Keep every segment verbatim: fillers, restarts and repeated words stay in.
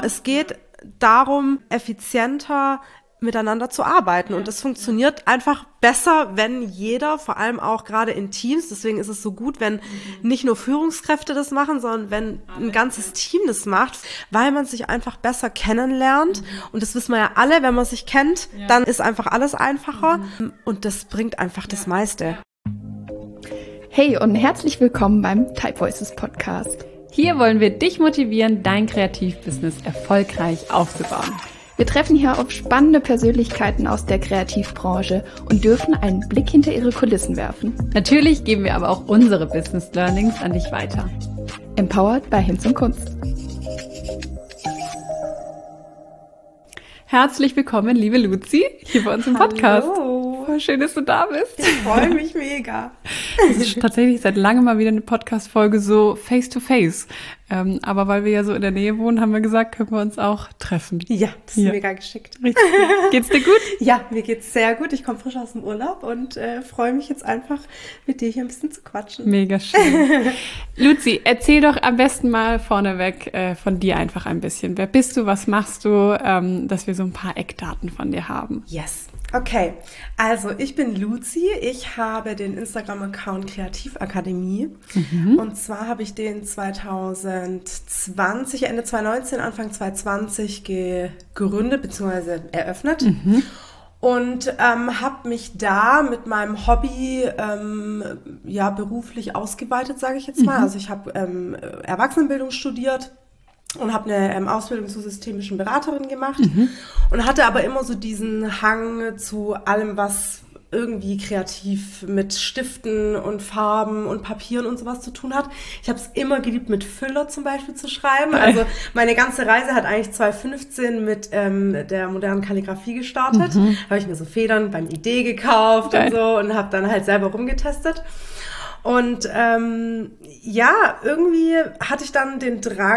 es geht darum, effizienter miteinander zu arbeiten. Und das funktioniert einfach besser, wenn jeder, vor allem auch gerade in Teams, deswegen ist es so gut, wenn nicht nur Führungskräfte das machen, sondern wenn ein ganzes Team das macht, weil man sich einfach besser kennenlernt. Und das wissen wir ja alle, wenn man sich kennt, dann ist einfach alles einfacher. Und das bringt einfach das meiste. Hey und herzlich willkommen beim Type Voices Podcast. Hier wollen wir dich motivieren, dein Kreativbusiness erfolgreich aufzubauen. Wir treffen hier auf spannende Persönlichkeiten aus der Kreativbranche und dürfen einen Blick hinter ihre Kulissen werfen. Natürlich geben wir aber auch unsere Business Learnings an dich weiter. Empowered bei Hinz und Kunst. Herzlich willkommen, liebe Luzi, hier bei uns im Podcast. Hallo. Voll schön, dass du da bist. Ich freue mich mega. Das ist tatsächlich seit langem mal wieder eine Podcast-Folge so face-to-face. Ähm, aber weil wir ja so in der Nähe wohnen, haben wir gesagt, können wir uns auch treffen. Ja, das ist ja. mega geschickt. Richtig. Geht's dir gut? Ja, mir geht's sehr gut. Ich komme frisch aus dem Urlaub und äh, freue mich jetzt einfach, mit dir hier ein bisschen zu quatschen. Mega schön. Luzi, erzähl doch am besten mal vorneweg äh, von dir einfach ein bisschen. Wer bist du, was machst du, ähm, dass wir so ein paar Eckdaten von dir haben? Yes. Okay, also ich bin Luzi, ich habe den Instagram-Account Kreativakademie mhm. und zwar habe ich den zwanzig zwanzig, Ende zwanzig neunzehn, Anfang zwanzig zwanzig gegründet bzw. eröffnet mhm. und ähm, habe mich da mit meinem Hobby ähm, ja beruflich ausgeweitet, sage ich jetzt mal. Mhm. Also ich habe ähm, Erwachsenenbildung studiert und habe eine ähm, Ausbildung zur systemischen Beraterin gemacht mhm. und hatte aber immer so diesen Hang zu allem, was irgendwie kreativ mit Stiften und Farben und Papieren und sowas zu tun hat. Ich habe es immer geliebt, mit Füller zum Beispiel zu schreiben. Also meine ganze Reise hat eigentlich zwanzig fünfzehn mit ähm, der modernen Kalligrafie gestartet. Mhm. Habe ich mir so Federn beim Idee gekauft Geil. und so und habe dann halt selber rumgetestet. Und ähm, ja, irgendwie hatte ich dann den Drang,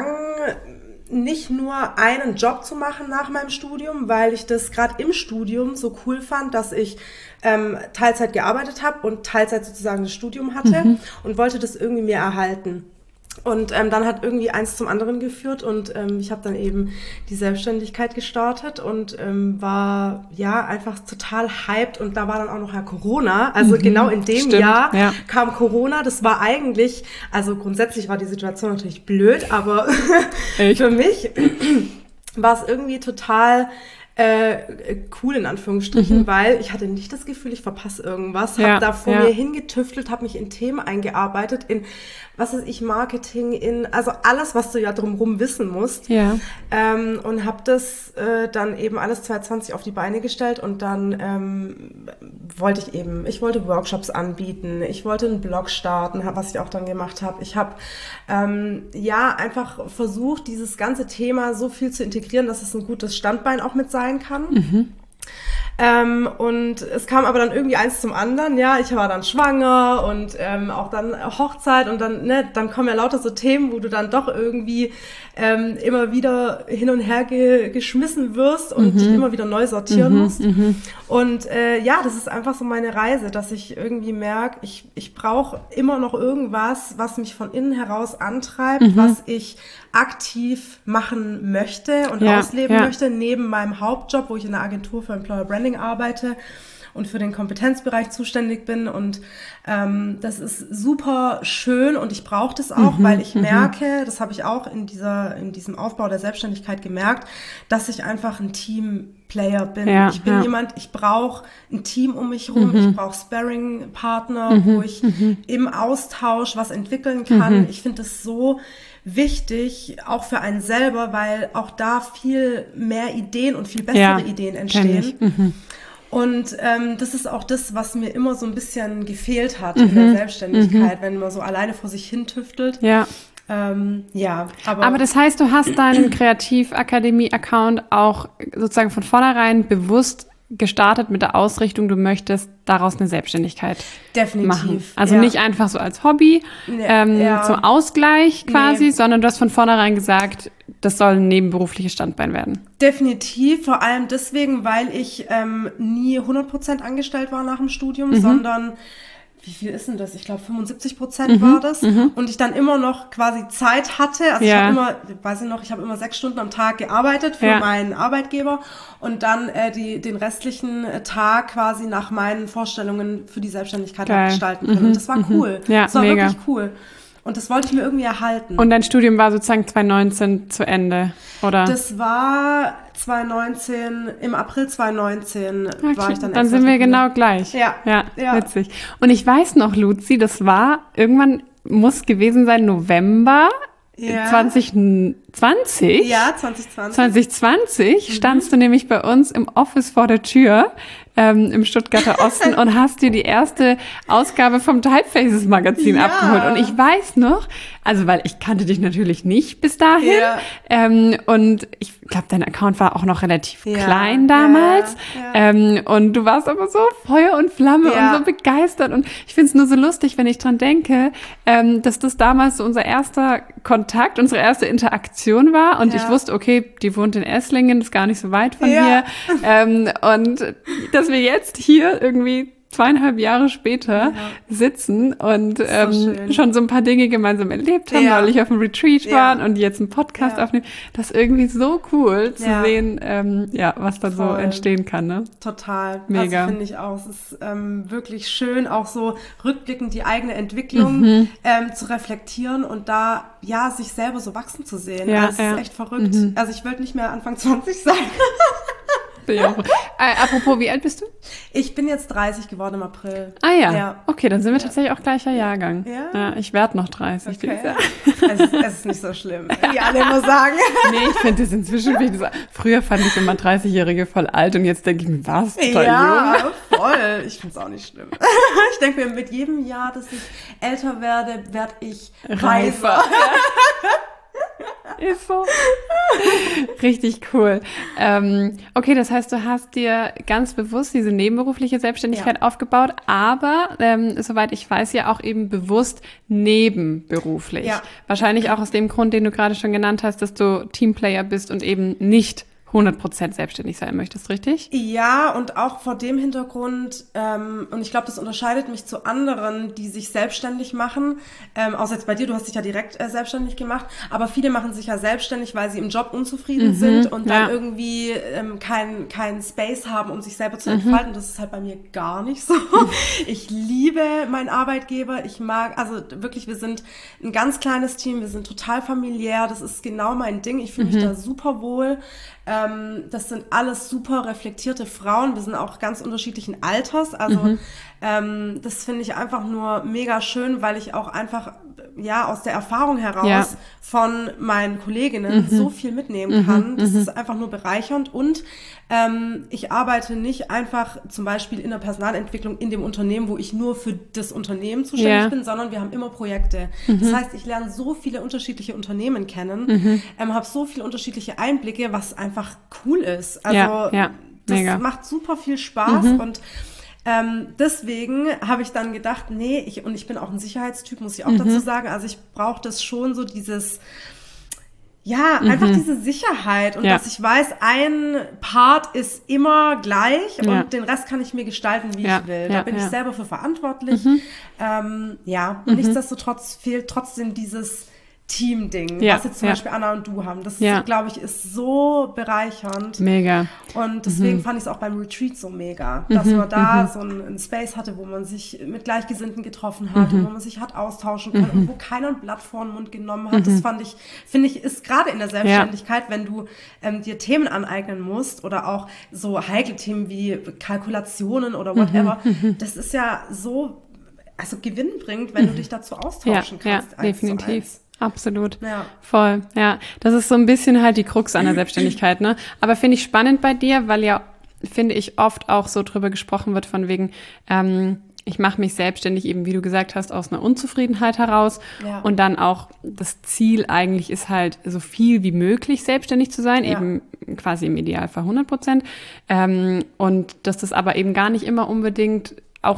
nicht nur einen Job zu machen nach meinem Studium, weil ich das gerade im Studium so cool fand, dass ich ähm, Teilzeit gearbeitet habe und Teilzeit sozusagen das Studium hatte mhm. und wollte das irgendwie mir erhalten. Und ähm, dann hat irgendwie eins zum anderen geführt und ähm, ich habe dann eben die Selbstständigkeit gestartet und ähm, war ja einfach total hyped und da war dann auch noch ja Corona, also mhm, genau in dem stimmt, Jahr ja. kam Corona, das war eigentlich, also grundsätzlich war die Situation natürlich blöd, aber für mich war es irgendwie total Äh, cool in Anführungsstrichen, mhm. weil ich hatte nicht das Gefühl, ich verpasse irgendwas, habe ja, da vor ja. mir hingetüftelt, habe mich in Themen eingearbeitet, in, was weiß ich, Marketing, in, also alles, was du ja drumherum wissen musst ja. ähm, und habe das äh, dann eben alles zwanzig zwanzig auf die Beine gestellt und dann ähm, wollte ich eben, ich wollte Workshops anbieten, ich wollte einen Blog starten, was ich auch dann gemacht habe. Ich habe ähm, ja einfach versucht, dieses ganze Thema so viel zu integrieren, dass es ein gutes Standbein auch mit sein kann. Mhm. Ähm, und es kam aber dann irgendwie eins zum anderen, ja, ich war dann schwanger und ähm, auch dann Hochzeit und dann, ne, dann kommen ja lauter so Themen, wo du dann doch irgendwie ähm, immer wieder hin und her ge- geschmissen wirst und mhm. dich immer wieder neu sortieren mhm, musst. Mhm. Und äh, ja, das ist einfach so meine Reise, dass ich irgendwie merke, ich, ich brauche immer noch irgendwas, was mich von innen heraus antreibt, mhm. was ich aktiv machen möchte und ja, ausleben ja. möchte, neben meinem Hauptjob, wo ich in der Agentur für Employer Branding arbeite und für den Kompetenzbereich zuständig bin. Und ähm, das ist super schön und ich brauche das auch, mhm, weil ich merke, das habe ich auch in dieser in diesem Aufbau der Selbstständigkeit gemerkt, dass ich einfach ein Teamplayer bin. Ja, ich bin ja. jemand, ich brauche ein Team um mich rum, mhm. ich brauche Sparring-Partner, mhm, wo ich mhm. im Austausch was entwickeln kann. Mhm. Ich finde das so wichtig, auch für einen selber, weil auch da viel mehr Ideen und viel bessere ja, Ideen entstehen. Mhm. Und ähm, das ist auch das, was mir immer so ein bisschen gefehlt hat mhm. in der Selbstständigkeit, mhm. wenn man so alleine vor sich hin tüftelt. Ja. Ähm, ja, aber, aber das heißt, du hast deinen Kreativakademie-Account auch sozusagen von vornherein bewusst gestartet mit der Ausrichtung, du möchtest daraus eine Selbstständigkeit Definitiv, machen. Also ja. nicht einfach so als Hobby, nee, ähm, ja. zum Ausgleich quasi, nee. sondern du hast von vornherein gesagt, das soll ein nebenberufliches Standbein werden. Definitiv, vor allem deswegen, weil ich ähm, nie hundert Prozent angestellt war nach dem Studium, mhm. sondern wie viel ist denn das? Ich glaube fünfundsiebzig Prozent mhm. war das. Mhm. Und ich dann immer noch quasi Zeit hatte. Also ja. ich habe immer, weiß ich noch, ich habe immer sechs Stunden am Tag gearbeitet für ja. meinen Arbeitgeber und dann äh, die, den restlichen Tag quasi nach meinen Vorstellungen für die Selbstständigkeit gestalten können. Mhm. Und das war cool. Ja, das war mega. wirklich cool. Und das wollte ich mir irgendwie erhalten. Und dein Studium war sozusagen zwanzig neunzehn zu Ende, oder? Das war zwanzig neunzehn, im April zwanzig neunzehn okay, war ich dann Dann sind wir genau gleich. Ja. ja. Ja, witzig. Und ich weiß noch, Luzi, das war, irgendwann muss gewesen sein, November ja. zwanzig zwanzig. Ja, zwanzig zwanzig. zwanzig zwanzig mhm. standst du nämlich bei uns im Office vor der Tür ähm, im Stuttgarter Osten und hast dir die erste Ausgabe vom Typefaces Magazin ja. abgeholt. Und ich weiß noch, also weil ich kannte dich natürlich nicht bis dahin ja. ähm, und ich glaube, dein Account war auch noch relativ ja. klein damals ja. Ja. Ähm, und du warst aber so Feuer und Flamme ja. und so begeistert und ich finde es nur so lustig, wenn ich dran denke, ähm, dass das damals so unser erster Kontakt, unsere erste Interaktion war und ja. ich wusste, okay, die wohnt in Esslingen, ist gar nicht so weit von ja. hier ähm, und dass wir jetzt hier irgendwie zweieinhalb Jahre später ja. sitzen und ähm, so schon so ein paar Dinge gemeinsam erlebt haben, ja. neulich auf dem Retreat ja. waren und jetzt einen Podcast ja. aufnehmen. Das ist irgendwie so cool zu ja. sehen, ähm, ja, was da Voll. so entstehen kann. Ne? Total. Mega. Also finde ich auch. Es ist ähm, wirklich schön, auch so rückblickend die eigene Entwicklung mhm. ähm, zu reflektieren und da ja sich selber so wachsen zu sehen. Ja, also es ja. ist echt verrückt. Mhm. Also ich wollte nicht mehr Anfang zwanzig sein. Ja. Äh, apropos, wie alt bist du? Ich bin jetzt dreißig geworden im April. Ah ja, ja. okay, dann sind wir ja. tatsächlich auch gleicher Jahrgang. Ja? Ja, ich werde noch dreißig. Okay. Es, ist, es ist nicht so schlimm, wie alle immer sagen. Nee, ich finde das inzwischen, wie gesagt, früher fand ich immer dreißigjährige voll alt und jetzt denke ich mir, was, total ja, jung. voll. Ich finde es auch nicht schlimm. Ich denke mir, mit jedem Jahr, dass ich älter werde, werde ich reifer. Ist so. Richtig cool. Ähm, okay, das heißt, du hast dir ganz bewusst diese nebenberufliche Selbstständigkeit ja. aufgebaut, aber ähm, soweit ich weiß, ja auch eben bewusst nebenberuflich. Ja. Wahrscheinlich auch aus dem Grund, den du gerade schon genannt hast, dass du Teamplayer bist und eben nicht hundert Prozent selbstständig sein möchtest, richtig? Ja, und auch vor dem Hintergrund, ähm, und ich glaube, das unterscheidet mich zu anderen, die sich selbstständig machen, ähm, außer jetzt bei dir, du hast dich ja direkt äh, selbstständig gemacht, aber viele machen sich ja selbstständig, weil sie im Job unzufrieden mhm, sind und dann ja. irgendwie ähm, kein kein Space haben, um sich selber zu entfalten. Mhm. Das ist halt bei mir gar nicht so. Ich liebe meinen Arbeitgeber, ich mag, also wirklich, wir sind ein ganz kleines Team, wir sind total familiär, das ist genau mein Ding, ich fühle mich mhm. da super wohl. Ähm, das sind alles super reflektierte Frauen. Wir sind auch ganz unterschiedlichen Alters. Also mhm. ähm, das finde ich einfach nur mega schön, weil ich auch einfach ja aus der Erfahrung heraus ja. von meinen Kolleginnen mhm. so viel mitnehmen kann. Mhm. Das mhm. ist einfach nur bereichernd. Und ähm, ich arbeite nicht einfach zum Beispiel in der Personalentwicklung in dem Unternehmen, wo ich nur für das Unternehmen zuständig ja. bin, sondern wir haben immer Projekte. Mhm. Das heißt, ich lerne so viele unterschiedliche Unternehmen kennen, mhm. ähm, habe so viele unterschiedliche Einblicke, was einfach cool ist. Also ja, ja, das mega. macht super viel Spaß mhm. und ähm, deswegen habe ich dann gedacht, nee, ich, und ich bin auch ein Sicherheitstyp, muss ich auch mhm. dazu sagen, also ich brauche das schon so dieses, ja, mhm. einfach diese Sicherheit und ja. dass ich weiß, ein Part ist immer gleich und ja. den Rest kann ich mir gestalten, wie ja. ich will. Ja. Da bin ja. ich selber für verantwortlich. Mhm. Ähm, ja, und mhm. nichtsdestotrotz fehlt trotzdem dieses Team-Ding, ja, was jetzt zum ja. Beispiel Anna und du haben. Das, ja. glaube ich, ist so bereichernd. Mega. Und deswegen mhm. fand ich es auch beim Retreat so mega, dass mhm. man da mhm. so einen, einen Space hatte, wo man sich mit Gleichgesinnten getroffen hat mhm. und wo man sich hat austauschen können mhm. und wo keiner ein Blatt vor den Mund genommen hat. Mhm. Das fand ich, finde ich, ist gerade in der Selbstständigkeit, ja. wenn du ähm, dir Themen aneignen musst oder auch so heikle Themen wie Kalkulationen oder whatever, mhm. das ist ja so, also gewinnbringend, wenn mhm. du dich dazu austauschen ja, kannst. Ja, definitiv. Absolut. Ja. Voll, ja. Das ist so ein bisschen halt die Krux an der Selbstständigkeit, ne? Aber finde ich spannend bei dir, weil ja, finde ich, oft auch so drüber gesprochen wird von wegen, ähm, ich mache mich selbstständig eben, wie du gesagt hast, aus einer Unzufriedenheit heraus. Ja. Und dann auch das Ziel eigentlich ist halt, so viel wie möglich selbstständig zu sein, ja. eben quasi im Idealfall hundert Prozent. Ähm, und dass das aber eben gar nicht immer unbedingt auch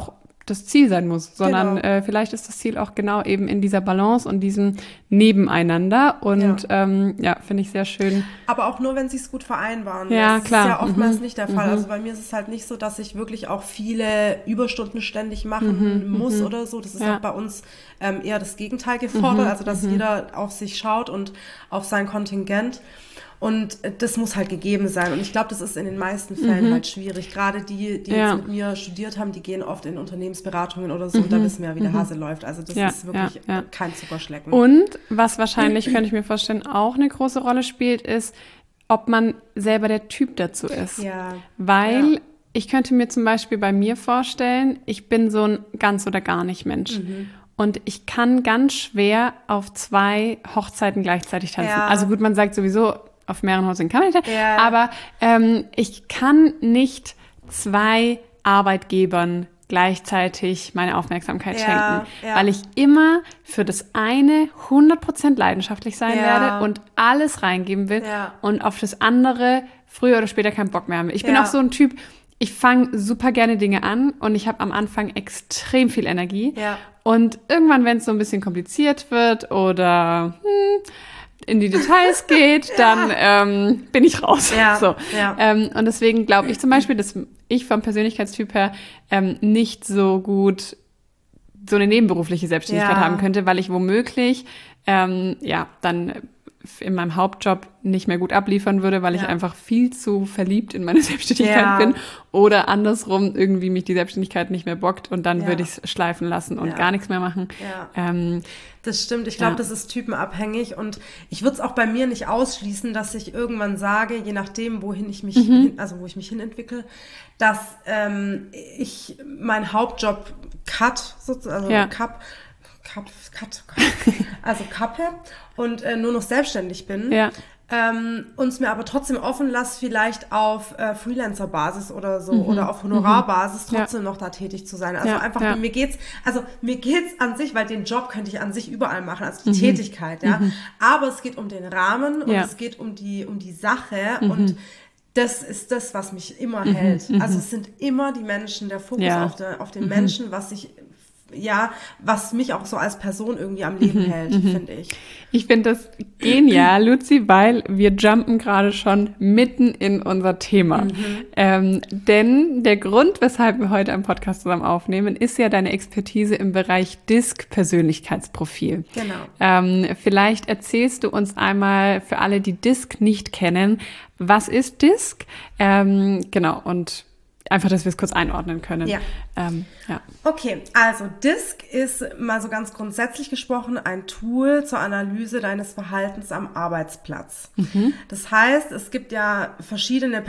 das Ziel sein muss, sondern Genau. äh, vielleicht ist das Ziel auch genau eben in dieser Balance und diesem Nebeneinander. Und ja, ähm, ja finde ich sehr schön. Aber auch nur, wenn sie es gut vereinbaren. Ja, das klar. ist ja oftmals Mhm. nicht der Fall. Mhm. Also bei mir ist es halt nicht so, dass ich wirklich auch viele Überstunden ständig machen Mhm. muss Mhm. oder so. Das ist Ja. auch bei uns ähm, eher das Gegenteil gefordert. Mhm. Also dass Mhm. jeder auf sich schaut und auf sein Kontingent. Und das muss halt gegeben sein. Und ich glaube, das ist in den meisten Fällen Mhm. halt schwierig. Gerade die, die Ja. jetzt mit mir studiert haben, die gehen oft in Unternehmensberatungen oder so. Und da wissen wir ja, wie der Hase läuft. Also das Ja, ist wirklich ja, ja. kein Zuckerschlecken. Und was wahrscheinlich, könnte ich mir vorstellen, auch eine große Rolle spielt, ist, ob man selber der Typ dazu ist. Ja. Weil Ja. ich könnte mir zum Beispiel bei mir vorstellen, ich bin so ein ganz oder gar nicht Mensch. Mhm. Und ich kann ganz schwer auf zwei Hochzeiten gleichzeitig tanzen. Ja. Also gut, man sagt sowieso, auf mehreren Hochzeiten kann man nicht tanzen. Ja. Aber ähm, ich kann nicht zwei Arbeitgebern gleichzeitig meine Aufmerksamkeit Ja, schenken, ja. weil ich immer für das eine hundert Prozent leidenschaftlich sein Ja. werde und alles reingeben will Ja. und auf das andere früher oder später keinen Bock mehr haben will. Ich bin Ja. auch so ein Typ, ich fange super gerne Dinge an und ich habe am Anfang extrem viel Energie. Ja. Und irgendwann, wenn es so ein bisschen kompliziert wird oder hm, in die Details geht, dann ähm, bin ich raus. Ja, So. ja. Ähm, und deswegen glaube ich zum Beispiel, dass ich vom Persönlichkeitstyp her ähm, nicht so gut so eine nebenberufliche Selbstständigkeit Ja. haben könnte, weil ich womöglich ähm, ja dann in meinem Hauptjob nicht mehr gut abliefern würde, weil ich Ja. einfach viel zu verliebt in meine Selbstständigkeit Ja. bin oder andersrum irgendwie mich die Selbstständigkeit nicht mehr bockt und dann Ja. würde ich es schleifen lassen und Ja. gar nichts mehr machen. Ja. Ähm, Das stimmt. Ich glaube, Ja. das ist typenabhängig und ich würde es auch bei mir nicht ausschließen, dass ich irgendwann sage, je nachdem, wohin ich mich, Mhm. hin, also wo ich mich hinentwickle, dass ähm, ich meinen Hauptjob cut, sozusagen, also Ja. Cup, Cut, Cut, Cut, also kappe und äh, nur noch selbstständig bin. Ja. Ähm, uns mir aber trotzdem offen lasse, vielleicht auf äh, Freelancer-Basis oder so Mhm. oder auf Honorarbasis Ja. trotzdem noch da tätig zu sein. Also Ja, einfach, ja. mir geht's, also mir geht's an sich, weil den Job könnte ich an sich überall machen, also die Mhm. Tätigkeit, ja. Aber es geht um den Rahmen und Ja. es geht um die, um die Sache und das ist das, was mich immer hält. Also es sind immer die Menschen, der Fokus Ja. auf, der, auf den Menschen, was ich ja, was mich auch so als Person irgendwie am Leben hält, finde ich. Ich finde das genial, Luzi, weil wir jumpen gerade schon mitten in unser Thema. Mhm. Ähm, denn der Grund, weshalb wir heute einen Podcast zusammen aufnehmen, ist ja deine Expertise im Bereich D I S C-Persönlichkeitsprofil. Genau. Ähm, vielleicht erzählst du uns einmal für alle, die D I S C nicht kennen, was ist D I S C? Ähm, genau, und einfach, dass wir es kurz einordnen können. Ja. Ähm, ja. Okay, also D I S C ist mal so ganz grundsätzlich gesprochen ein Tool zur Analyse deines Verhaltens am Arbeitsplatz. Das heißt, es gibt ja verschiedene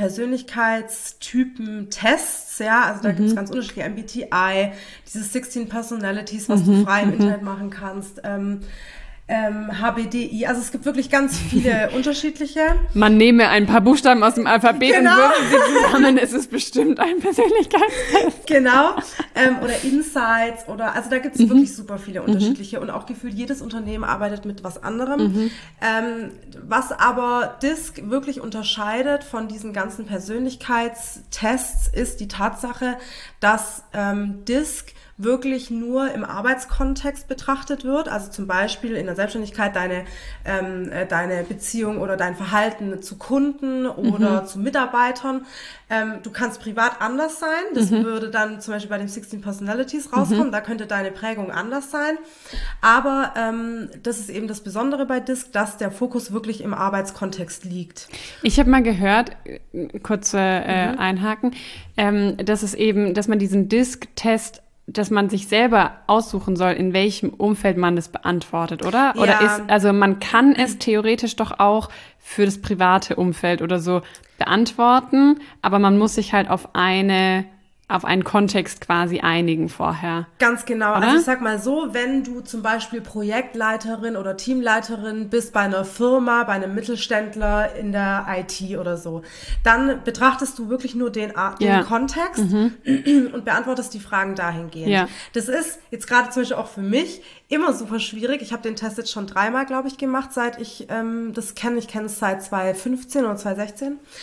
Persönlichkeitstypen-Tests, ja, also da gibt es ganz unterschiedliche M B T I, diese sechzehn Personalities, was du frei im Internet machen kannst, ähm, ähm, H B D I, also es gibt wirklich ganz viele unterschiedliche. Man nehme ein paar Buchstaben aus dem Alphabet Genau. und würfe sie zusammen, es ist bestimmt ein Persönlichkeitstest. Genau, ähm, oder Insights oder, also da gibt es wirklich super viele unterschiedliche und auch gefühlt jedes Unternehmen arbeitet mit was anderem. Ähm, was aber D I S C wirklich unterscheidet von diesen ganzen Persönlichkeitstests ist die Tatsache, dass ähm, D I S C wirklich nur im Arbeitskontext betrachtet wird, also zum Beispiel in der Selbstständigkeit deine, ähm, äh, deine Beziehung oder dein Verhalten zu Kunden oder zu Mitarbeitern. Ähm, du kannst privat anders sein, das würde dann zum Beispiel bei den sechzehn Personalities rauskommen, da könnte deine Prägung anders sein, aber ähm, das ist eben das Besondere bei D I S C, dass der Fokus wirklich im Arbeitskontext liegt. Ich habe mal gehört, äh, kurze äh, Einhaken, ähm, dass es eben, dass man diesen D I S C-Test, dass man sich selber aussuchen soll, in welchem Umfeld man das beantwortet, oder? Ja. Oder ist, also man kann es theoretisch doch auch für das private Umfeld oder so beantworten, aber man muss sich halt auf eine, auf einen Kontext quasi einigen vorher. Ganz genau. Oder? Also ich sag mal so, wenn du zum Beispiel Projektleiterin oder Teamleiterin bist bei einer Firma, bei einem Mittelständler in der I T oder so, dann betrachtest du wirklich nur den, den Ja. Kontext und beantwortest die Fragen dahingehend. Ja. Das ist jetzt gerade zum Beispiel auch für mich immer super schwierig. Ich habe den Test jetzt schon dreimal, glaube ich, gemacht, seit ich ähm, das kenne. Ich kenne es seit zwanzig fünfzehn oder zwanzig sechzehn.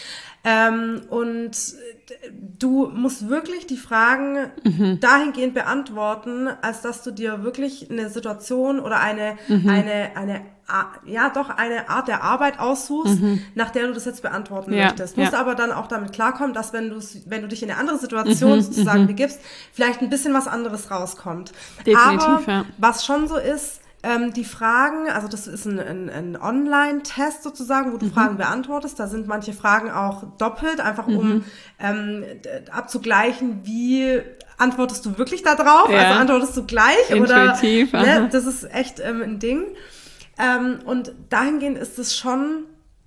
Ähm, und du musst wirklich die Fragen mhm. dahingehend beantworten, als dass du dir wirklich eine Situation oder eine, mhm. eine, eine, ja doch eine Art der Arbeit aussuchst, mhm. nach der du das jetzt beantworten ja, möchtest. Du musst ja. aber dann auch damit klarkommen, dass wenn du wenn du dich in eine andere Situation mhm. sozusagen mhm. begibst, vielleicht ein bisschen was anderes rauskommt. Definitiv, aber ja. was schon so ist, Ähm, die Fragen, also das ist ein, ein, ein Online-Test sozusagen, wo du mhm. Fragen beantwortest. Da sind manche Fragen auch doppelt, einfach um mhm. ähm, abzugleichen, wie antwortest du wirklich da drauf? Ja. Also antwortest du gleich? Intuitiv, oder ne, das ist echt ähm, ein Ding. Ähm, und dahingehend ist es schon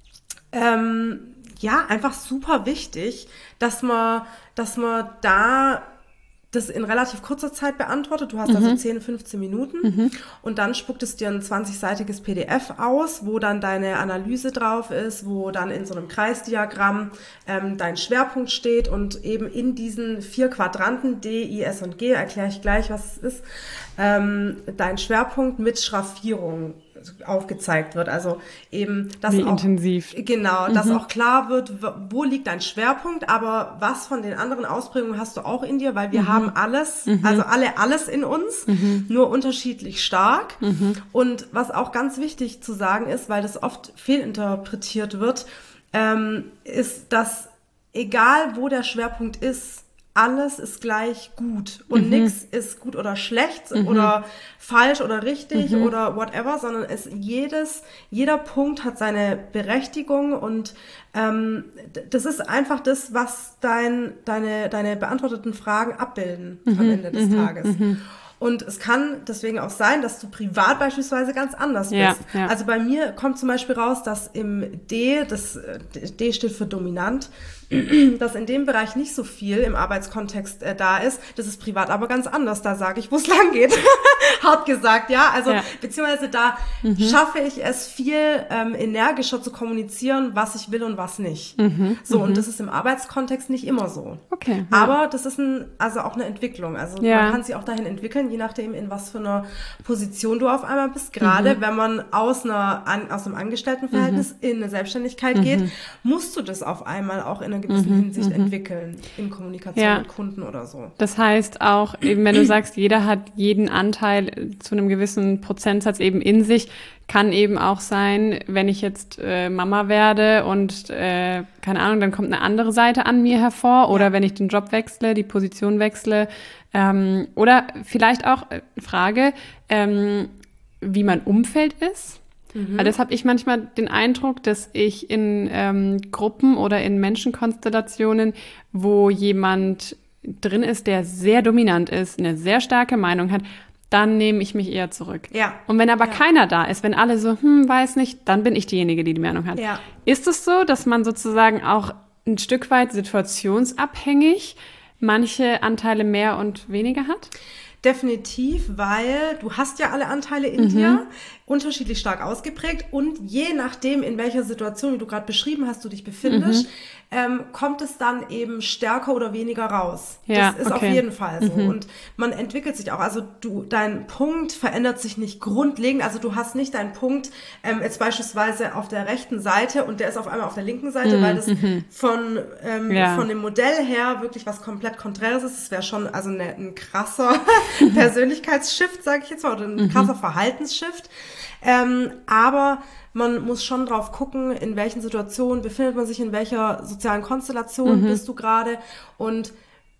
ähm, ja einfach super wichtig, dass man, dass man da das in relativ kurzer Zeit beantwortet. Du hast mhm. also zehn, fünfzehn Minuten mhm. und dann spuckt es dir ein zwanzigseitiges P D F aus, wo dann deine Analyse drauf ist, wo dann in so einem Kreisdiagramm ähm, dein Schwerpunkt steht und eben in diesen vier Quadranten D, I, S und G, erkläre ich gleich, was es ist, ähm, dein Schwerpunkt mit Schraffierung aufgezeigt wird. Also eben, dass Wie auch, intensiv. Genau, mhm. dass auch klar wird, wo liegt dein Schwerpunkt, aber was von den anderen Ausprägungen hast du auch in dir, weil wir mhm. haben alles, mhm. also alle alles in uns, mhm. nur unterschiedlich stark. Mhm. Und was auch ganz wichtig zu sagen ist, weil das oft fehlinterpretiert wird, ähm, ist, dass egal wo der Schwerpunkt ist, alles ist gleich gut und mhm. nichts ist gut oder schlecht mhm. oder falsch oder richtig mhm. oder whatever, sondern es jedes, jeder Punkt hat seine Berechtigung und ähm, das ist einfach das, was dein, deine, deine beantworteten Fragen abbilden mhm. am Ende des mhm. Tages. Mhm. Und es kann deswegen auch sein, dass du privat beispielsweise ganz anders bist. Ja, ja. Also bei mir kommt zum Beispiel raus, dass im D, das D steht für dominant, dass in dem Bereich nicht so viel im Arbeitskontext äh, da ist. Das ist privat aber ganz anders. Da sage ich, wo es lang geht. Hart gesagt, ja. Also ja. beziehungsweise da mhm. schaffe ich es viel ähm, energischer zu kommunizieren, was ich will und was nicht. Mhm. So, mhm. und das ist im Arbeitskontext nicht immer so. Okay. Ja. Aber das ist ein, also auch eine Entwicklung. Also ja. man kann sich auch dahin entwickeln, je nachdem, in was für einer Position du auf einmal bist. Gerade mhm. wenn man aus einer an, aus einem Angestelltenverhältnis mhm. in eine Selbstständigkeit mhm. geht, musst du das auf einmal auch in einer gewissen mhm. Hinsicht mhm. entwickeln, in Kommunikation ja. mit Kunden oder so. Das heißt auch, eben wenn du sagst, jeder hat jeden Anteil zu einem gewissen Prozentsatz eben in sich, kann eben auch sein, wenn ich jetzt äh, Mama werde und äh, keine Ahnung, dann kommt eine andere Seite an mir hervor oder ja. wenn ich den Job wechsle, die Position wechsle ähm, oder vielleicht auch äh, Frage, ähm, wie mein Umfeld ist. Mhm. Weil das habe ich manchmal den Eindruck, dass ich in ähm, Gruppen oder in Menschenkonstellationen, wo jemand drin ist, der sehr dominant ist, eine sehr starke Meinung hat, dann nehme ich mich eher zurück. Ja. Und wenn aber ja. keiner da ist, wenn alle so, hm, weiß nicht, dann bin ich diejenige, die die Meinung hat. Ja. Ist es so, dass man sozusagen auch ein Stück weit situationsabhängig manche Anteile mehr und weniger hat? Definitiv, weil du hast ja alle Anteile in mhm. dir, unterschiedlich stark ausgeprägt und je nachdem, in welcher Situation, wie du gerade beschrieben hast, du dich befindest, mhm. ähm, kommt es dann eben stärker oder weniger raus. Ja, das ist okay. auf jeden Fall so. Mhm. Und man entwickelt sich auch. Also du, dein Punkt verändert sich nicht grundlegend. Also du hast nicht deinen Punkt ähm, jetzt beispielsweise auf der rechten Seite und der ist auf einmal auf der linken Seite, mhm. weil das mhm. von ähm, ja. von dem Modell her wirklich was komplett Konträres ist. Das wäre schon also eine, ein krasser Persönlichkeitsshift, sage ich jetzt mal, oder ein krasser mhm. Verhaltensshift. Ähm, aber man muss schon drauf gucken, in welchen Situationen befindet man sich, in welcher sozialen Konstellation mhm. bist du gerade und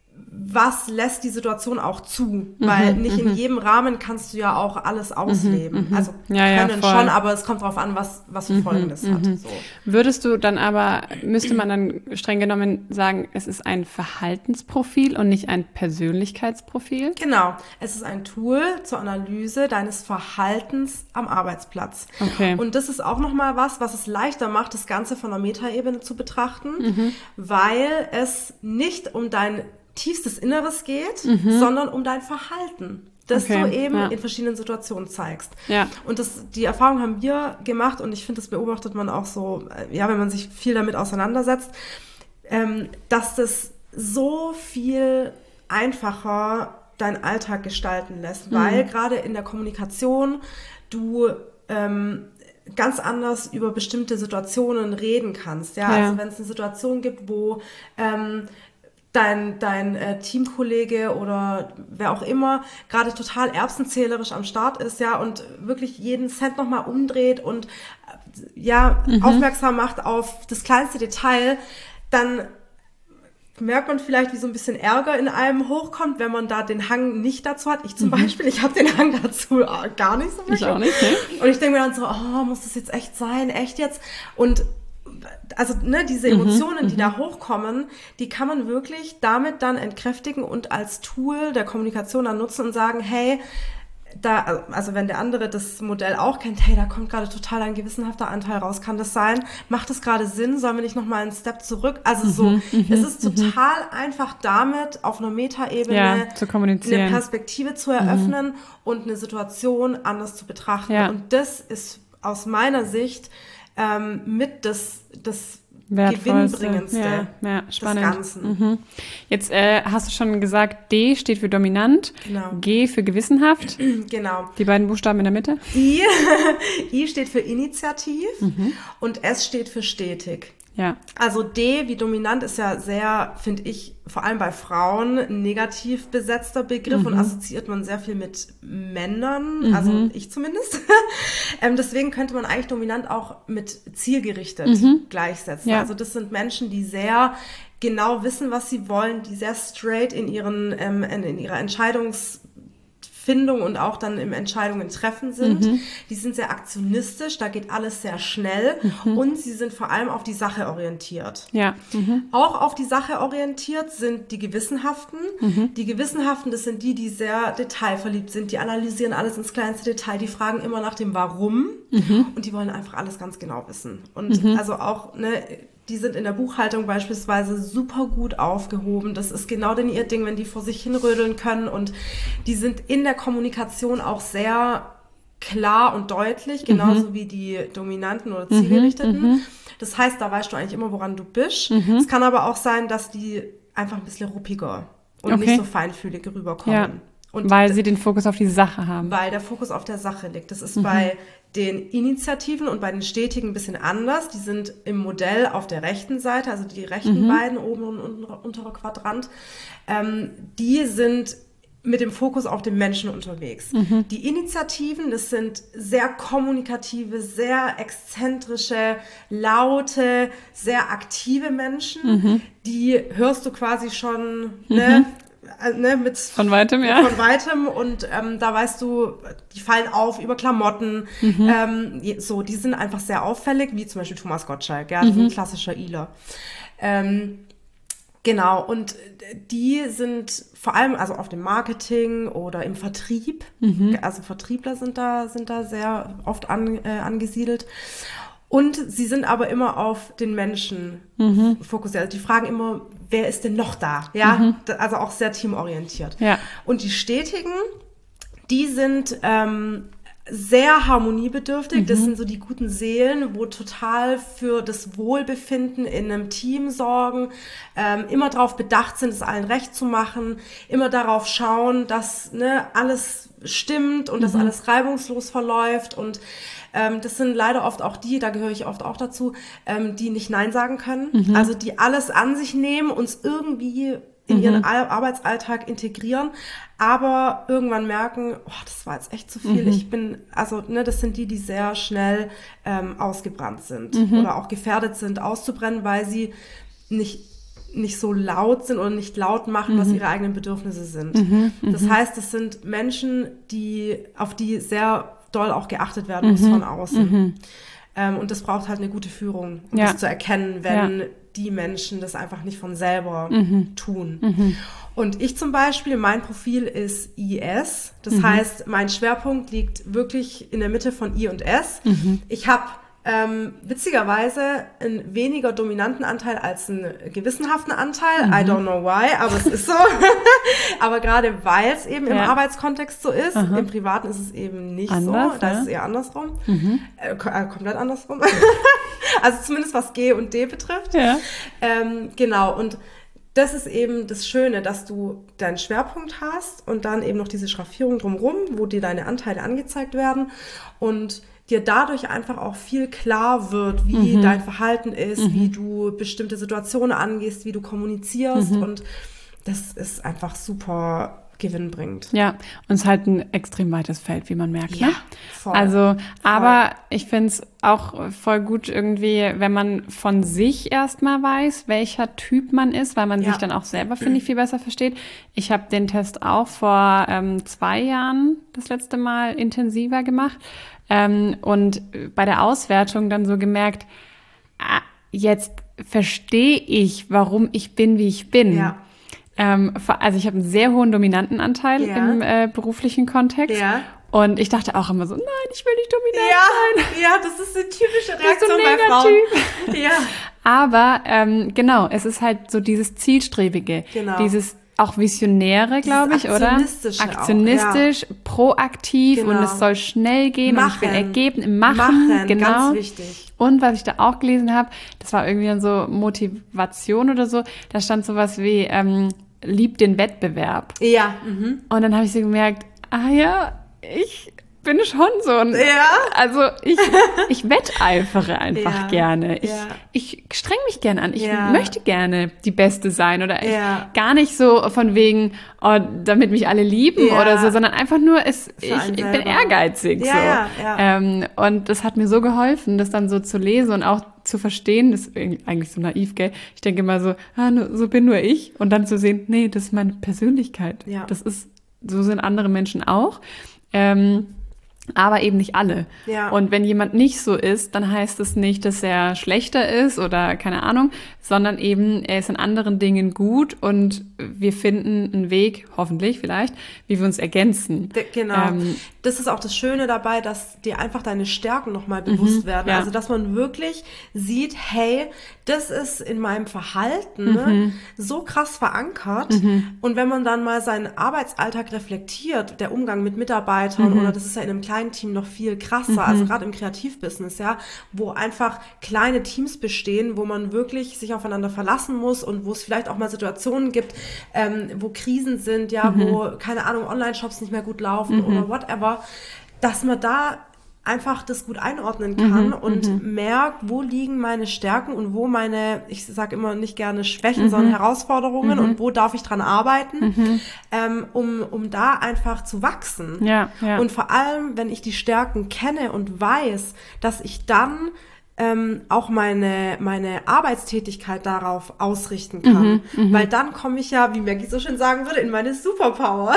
was lässt die Situation auch zu? Mhm, weil nicht in jedem Rahmen kannst du ja auch alles ausleben. Mhm, also ja, können ja, schon, aber es kommt drauf an, was, was für Folgendes mhm, hat. So. Würdest du dann aber, müsste man dann streng genommen sagen, es ist ein Verhaltensprofil und nicht ein Persönlichkeitsprofil? Genau. Es ist ein Tool zur Analyse deines Verhaltens am Arbeitsplatz. Okay. Und das ist auch nochmal was, was es leichter macht, das Ganze von der Metaebene zu betrachten, mhm. weil es nicht um dein tiefstes Inneres geht, mhm. sondern um dein Verhalten, das okay, du eben ja. in verschiedenen Situationen zeigst. Ja. Und das, die Erfahrung haben wir gemacht und ich finde, das beobachtet man auch so, ja, wenn man sich viel damit auseinandersetzt, ähm, dass das so viel einfacher deinen Alltag gestalten lässt, mhm. weil gerade in der Kommunikation du ähm, ganz anders über bestimmte Situationen reden kannst. Ja, Ja. also wenn es eine Situation gibt, wo ähm, dein, dein äh, Teamkollege oder wer auch immer gerade total erbsenzählerisch am Start ist, ja, und wirklich jeden Cent nochmal umdreht und äh, ja, Mhm. aufmerksam macht auf das kleinste Detail, dann merkt man vielleicht, wie so ein bisschen Ärger in einem hochkommt, wenn man da den Hang nicht dazu hat. Ich zum Beispiel, ich habe den Hang dazu gar nicht so wirklich. Ich auch nicht, ne? Und ich denke mir dann so, oh, muss das jetzt echt sein? Echt jetzt? Und also ne, diese Emotionen, die da hochkommen, die kann man wirklich damit dann entkräftigen und als Tool der Kommunikation dann nutzen und sagen, hey, da, also wenn der andere das Modell auch kennt, hey, da kommt gerade total ein gewissenhafter Anteil raus, kann das sein? Macht das gerade Sinn? Sollen wir nicht nochmal einen Step zurück? Also so, es ist total einfach damit, auf einer Metaebene Ja, zu kommunizieren. eine Perspektive zu eröffnen und eine Situation anders zu betrachten. Ja. Und das ist aus meiner Sicht ähm, mit das, das Wertvollste. Gewinnbringendste Ja, ja, spannend. des Ganzen. Mhm. Jetzt äh, hast du schon gesagt, D steht für dominant, Genau. G für gewissenhaft, Genau. die beiden Buchstaben in der Mitte. I, I steht für initiativ Mhm. und S steht für stetig. Ja. Also D wie dominant ist ja sehr, finde ich, vor allem bei Frauen ein negativ besetzter Begriff Mhm. und assoziiert man sehr viel mit Männern, also ich zumindest. ähm, deswegen könnte man eigentlich dominant auch mit zielgerichtet gleichsetzen. Ja. Also das sind Menschen, die sehr genau wissen, was sie wollen, die sehr straight in ihren ähm, in, in ihrer Entscheidungs Findung und auch dann im Entscheidungen treffen sind. Mhm. Die sind sehr aktionistisch, da geht alles sehr schnell und sie sind vor allem auf die Sache orientiert. Ja. Mhm. Auch auf die Sache orientiert sind die Gewissenhaften. Mhm. Die Gewissenhaften, das sind die, die sehr detailverliebt sind. Die analysieren alles ins kleinste Detail. Die fragen immer nach dem Warum Mhm. und die wollen einfach alles ganz genau wissen. Und also auch, ne, die sind in der Buchhaltung beispielsweise super gut aufgehoben. Das ist genau denn ihr Ding, wenn die vor sich hinrödeln können. Und die sind in der Kommunikation auch sehr klar und deutlich, genauso wie die Dominanten oder Zielgerichteten. Das heißt, da weißt du eigentlich immer, woran du bist. Es kann aber auch sein, dass die einfach ein bisschen ruppiger und Okay. nicht so feinfühlig rüberkommen. Ja. Und Weil sie den Fokus auf die Sache haben. weil der Fokus auf der Sache liegt. Das ist bei den Initiativen und bei den Stetigen ein bisschen anders. Die sind im Modell auf der rechten Seite, also die rechten beiden, obere und untere, untere Quadrant. Ähm, die sind mit dem Fokus auf den Menschen unterwegs. Die Initiativen, das sind sehr kommunikative, sehr exzentrische, laute, sehr aktive Menschen. Die hörst du quasi schon, ne, äh, ne, mit Von weitem, ja. von weitem und ähm, da weißt du, die fallen auf über Klamotten, ähm, je- so, die sind einfach sehr auffällig, wie zum Beispiel Thomas Gottschalk, ja, das ist ein klassischer Iler. Ähm, genau, und die sind vor allem also auf dem Marketing oder im Vertrieb, also Vertriebler sind da, sind da sehr oft an, äh, angesiedelt. Und sie sind aber immer auf den Menschen fokussiert. Also die fragen immer, wer ist denn noch da? Ja, da- also auch sehr teamorientiert. Ja. Und die Stetigen, die sind ähm, sehr harmoniebedürftig. Das sind so die guten Seelen, wo total für das Wohlbefinden in einem Team sorgen, ähm, immer darauf bedacht sind, es allen recht zu machen, immer darauf schauen, dass ne, alles stimmt und dass alles reibungslos verläuft und ähm, das sind leider oft auch die, da gehöre ich oft auch dazu, ähm, die nicht Nein sagen können. Also die alles an sich nehmen, uns irgendwie in ihren Ar- Arbeitsalltag integrieren, aber irgendwann merken, oh, das war jetzt echt zu viel. Ich bin, also ne, das sind die, die sehr schnell ähm, ausgebrannt sind oder auch gefährdet sind, auszubrennen, weil sie nicht nicht so laut sind oder nicht laut machen, was ihre eigenen Bedürfnisse sind. Das heißt, es sind Menschen, die auf die sehr doll auch geachtet werden muss von außen. Ähm, und das braucht halt eine gute Führung, um Ja. das zu erkennen, wenn Ja. die Menschen das einfach nicht von selber tun. Und ich zum Beispiel, mein Profil ist I S. Das heißt, mein Schwerpunkt liegt wirklich in der Mitte von I und S. Ich habe ähm, witzigerweise einen weniger dominanten Anteil als einen gewissenhaften Anteil. I don't know why, aber es ist so. Aber gerade weil es eben im Ja. Arbeitskontext so ist, im Privaten ist es eben nicht Anders, so. Da ja. ist es eher andersrum. Äh, ko- äh, komplett andersrum. Also zumindest was G und D betrifft. Ja. Ähm, genau, und das ist eben das Schöne, dass du deinen Schwerpunkt hast und dann eben noch diese Schraffierung drumherum, wo dir deine Anteile angezeigt werden. Und dir dadurch einfach auch viel klar wird, wie Mhm. dein Verhalten ist, Mhm. wie du bestimmte Situationen angehst, wie du kommunizierst Mhm. und das ist einfach super gewinnbringend. Ja, und es ist halt ein extrem weites Feld, wie man merkt. Ja, ne? voll. Also, aber ich finde es auch voll gut irgendwie, wenn man von sich erstmal weiß, welcher Typ man ist, weil man Ja. sich dann auch selber, finde ich, viel besser versteht. Ich habe den Test auch vor ähm, zwei Jahren das letzte Mal intensiver gemacht ähm, und bei der Auswertung dann so gemerkt, ah, jetzt verstehe ich, warum ich bin, wie ich bin. Ja. Ähm, also ich habe einen sehr hohen dominanten Anteil Ja. im äh, beruflichen Kontext. Ja. Und ich dachte auch immer so, nein, ich will nicht dominant sein. Ja, ja, das ist eine typische bist so Reaktion ein bei Frauen. Negativ. Ja. Aber ähm, genau, es ist halt so dieses Zielstrebige, Genau. dieses auch Visionäre, glaube ich, oder? Aktionistische auch, Aktionistisch, proaktiv Genau. und es soll schnell gehen und ich will Machen. Ergebnisse machen. Machen, genau. ganz wichtig. Und was ich da auch gelesen habe, das war irgendwie dann so Motivation oder so, da stand sowas wie, ähm, lieb den Wettbewerb. Ja. Mhm. Und dann habe ich so gemerkt, ah ja, ich bin schon so ein, Ja. also ich, ich wetteifere einfach Ja. gerne. Ich, Ja. ich streng mich gerne an. Ich Ja. möchte gerne die Beste sein oder ich, Ja. gar nicht so von wegen, oh, damit mich alle lieben Ja. oder so, sondern einfach nur, es, ich, einen ich bin selber. ehrgeizig. Ja, so. ja, ja. Ähm, und das hat mir so geholfen, das dann so zu lesen und auch zu verstehen, das ist eigentlich so naiv, gell? Ich denke immer so, ah, nur, so bin nur ich. Und dann zu sehen, nee, das ist meine Persönlichkeit. Ja. Das ist, so sind andere Menschen auch. Ähm, aber eben nicht alle. Ja. Und wenn jemand nicht so ist, dann heißt es nicht, dass er schlechter ist oder keine Ahnung, sondern eben, er ist in anderen Dingen gut und wir finden einen Weg, hoffentlich vielleicht, wie wir uns ergänzen. D- Genau. Ähm, das ist auch das Schöne dabei, dass dir einfach deine Stärken nochmal bewusst werden. ja. Also, dass man wirklich sieht, hey, das ist in meinem Verhalten ne, so krass verankert. Und wenn man dann mal seinen Arbeitsalltag reflektiert, der Umgang mit Mitarbeitern, oder das ist ja in einem kleinen Team noch viel krasser, also gerade im Kreativbusiness, ja, wo einfach kleine Teams bestehen, wo man wirklich sich aufeinander verlassen muss und wo es vielleicht auch mal Situationen gibt, ähm, wo Krisen sind, ja, wo, keine Ahnung, Online-Shops nicht mehr gut laufen oder whatever, dass man da einfach das gut einordnen kann Mhm, und merkt, wo liegen meine Stärken und wo meine, ich sage immer nicht gerne Schwächen, sondern Herausforderungen und wo darf ich dran arbeiten, ähm, um, um da einfach zu wachsen. Ja, ja. Und vor allem, wenn ich die Stärken kenne und weiß, dass ich dann ähm, auch meine, meine Arbeitstätigkeit darauf ausrichten kann. Weil dann komme ich ja, wie Maggie so schön sagen würde, in meine Superpower.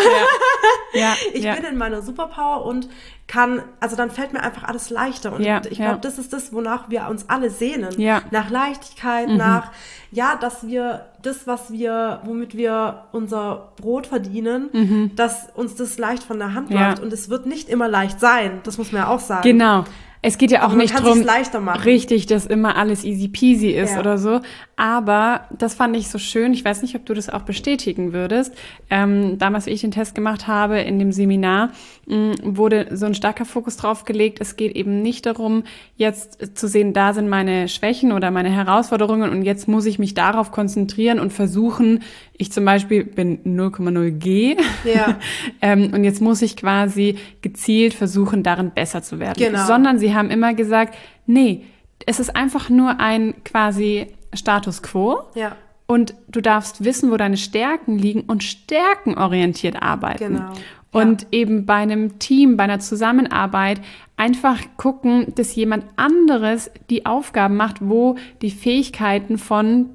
ja, Ich ja. bin in meiner Superpower und kann, also dann fällt mir einfach alles leichter. Und Ja, ich ja. glaube, das ist das, wonach wir uns alle sehnen. Ja. Nach Leichtigkeit, nach, ja, dass wir das, was wir, womit wir unser Brot verdienen, dass uns das leicht von der Hand Ja. läuft. Und es wird nicht immer leicht sein. Das muss man ja auch sagen. Genau. Es geht ja auch Aber man nicht kann drum, sich's leichter machen. richtig, dass immer alles easy peasy ist Ja. oder so. Aber das fand ich so schön. Ich weiß nicht, ob du das auch bestätigen würdest. Ähm, damals, wie ich den Test gemacht habe, in dem Seminar, mh, wurde so ein starker Fokus drauf gelegt. Es geht eben nicht darum, jetzt zu sehen, da sind meine Schwächen oder meine Herausforderungen und jetzt muss ich mich darauf konzentrieren und versuchen, ich zum Beispiel bin null Komma null G Ja. ähm, und jetzt muss ich quasi gezielt versuchen, darin besser zu werden. Genau. Sondern sie haben immer gesagt, nee, es ist einfach nur ein quasi Status quo. Ja. Und du darfst wissen, wo deine Stärken liegen und stärkenorientiert arbeiten. Genau. Und Ja. eben bei einem Team, bei einer Zusammenarbeit einfach gucken, dass jemand anderes die Aufgaben macht, wo die Fähigkeiten von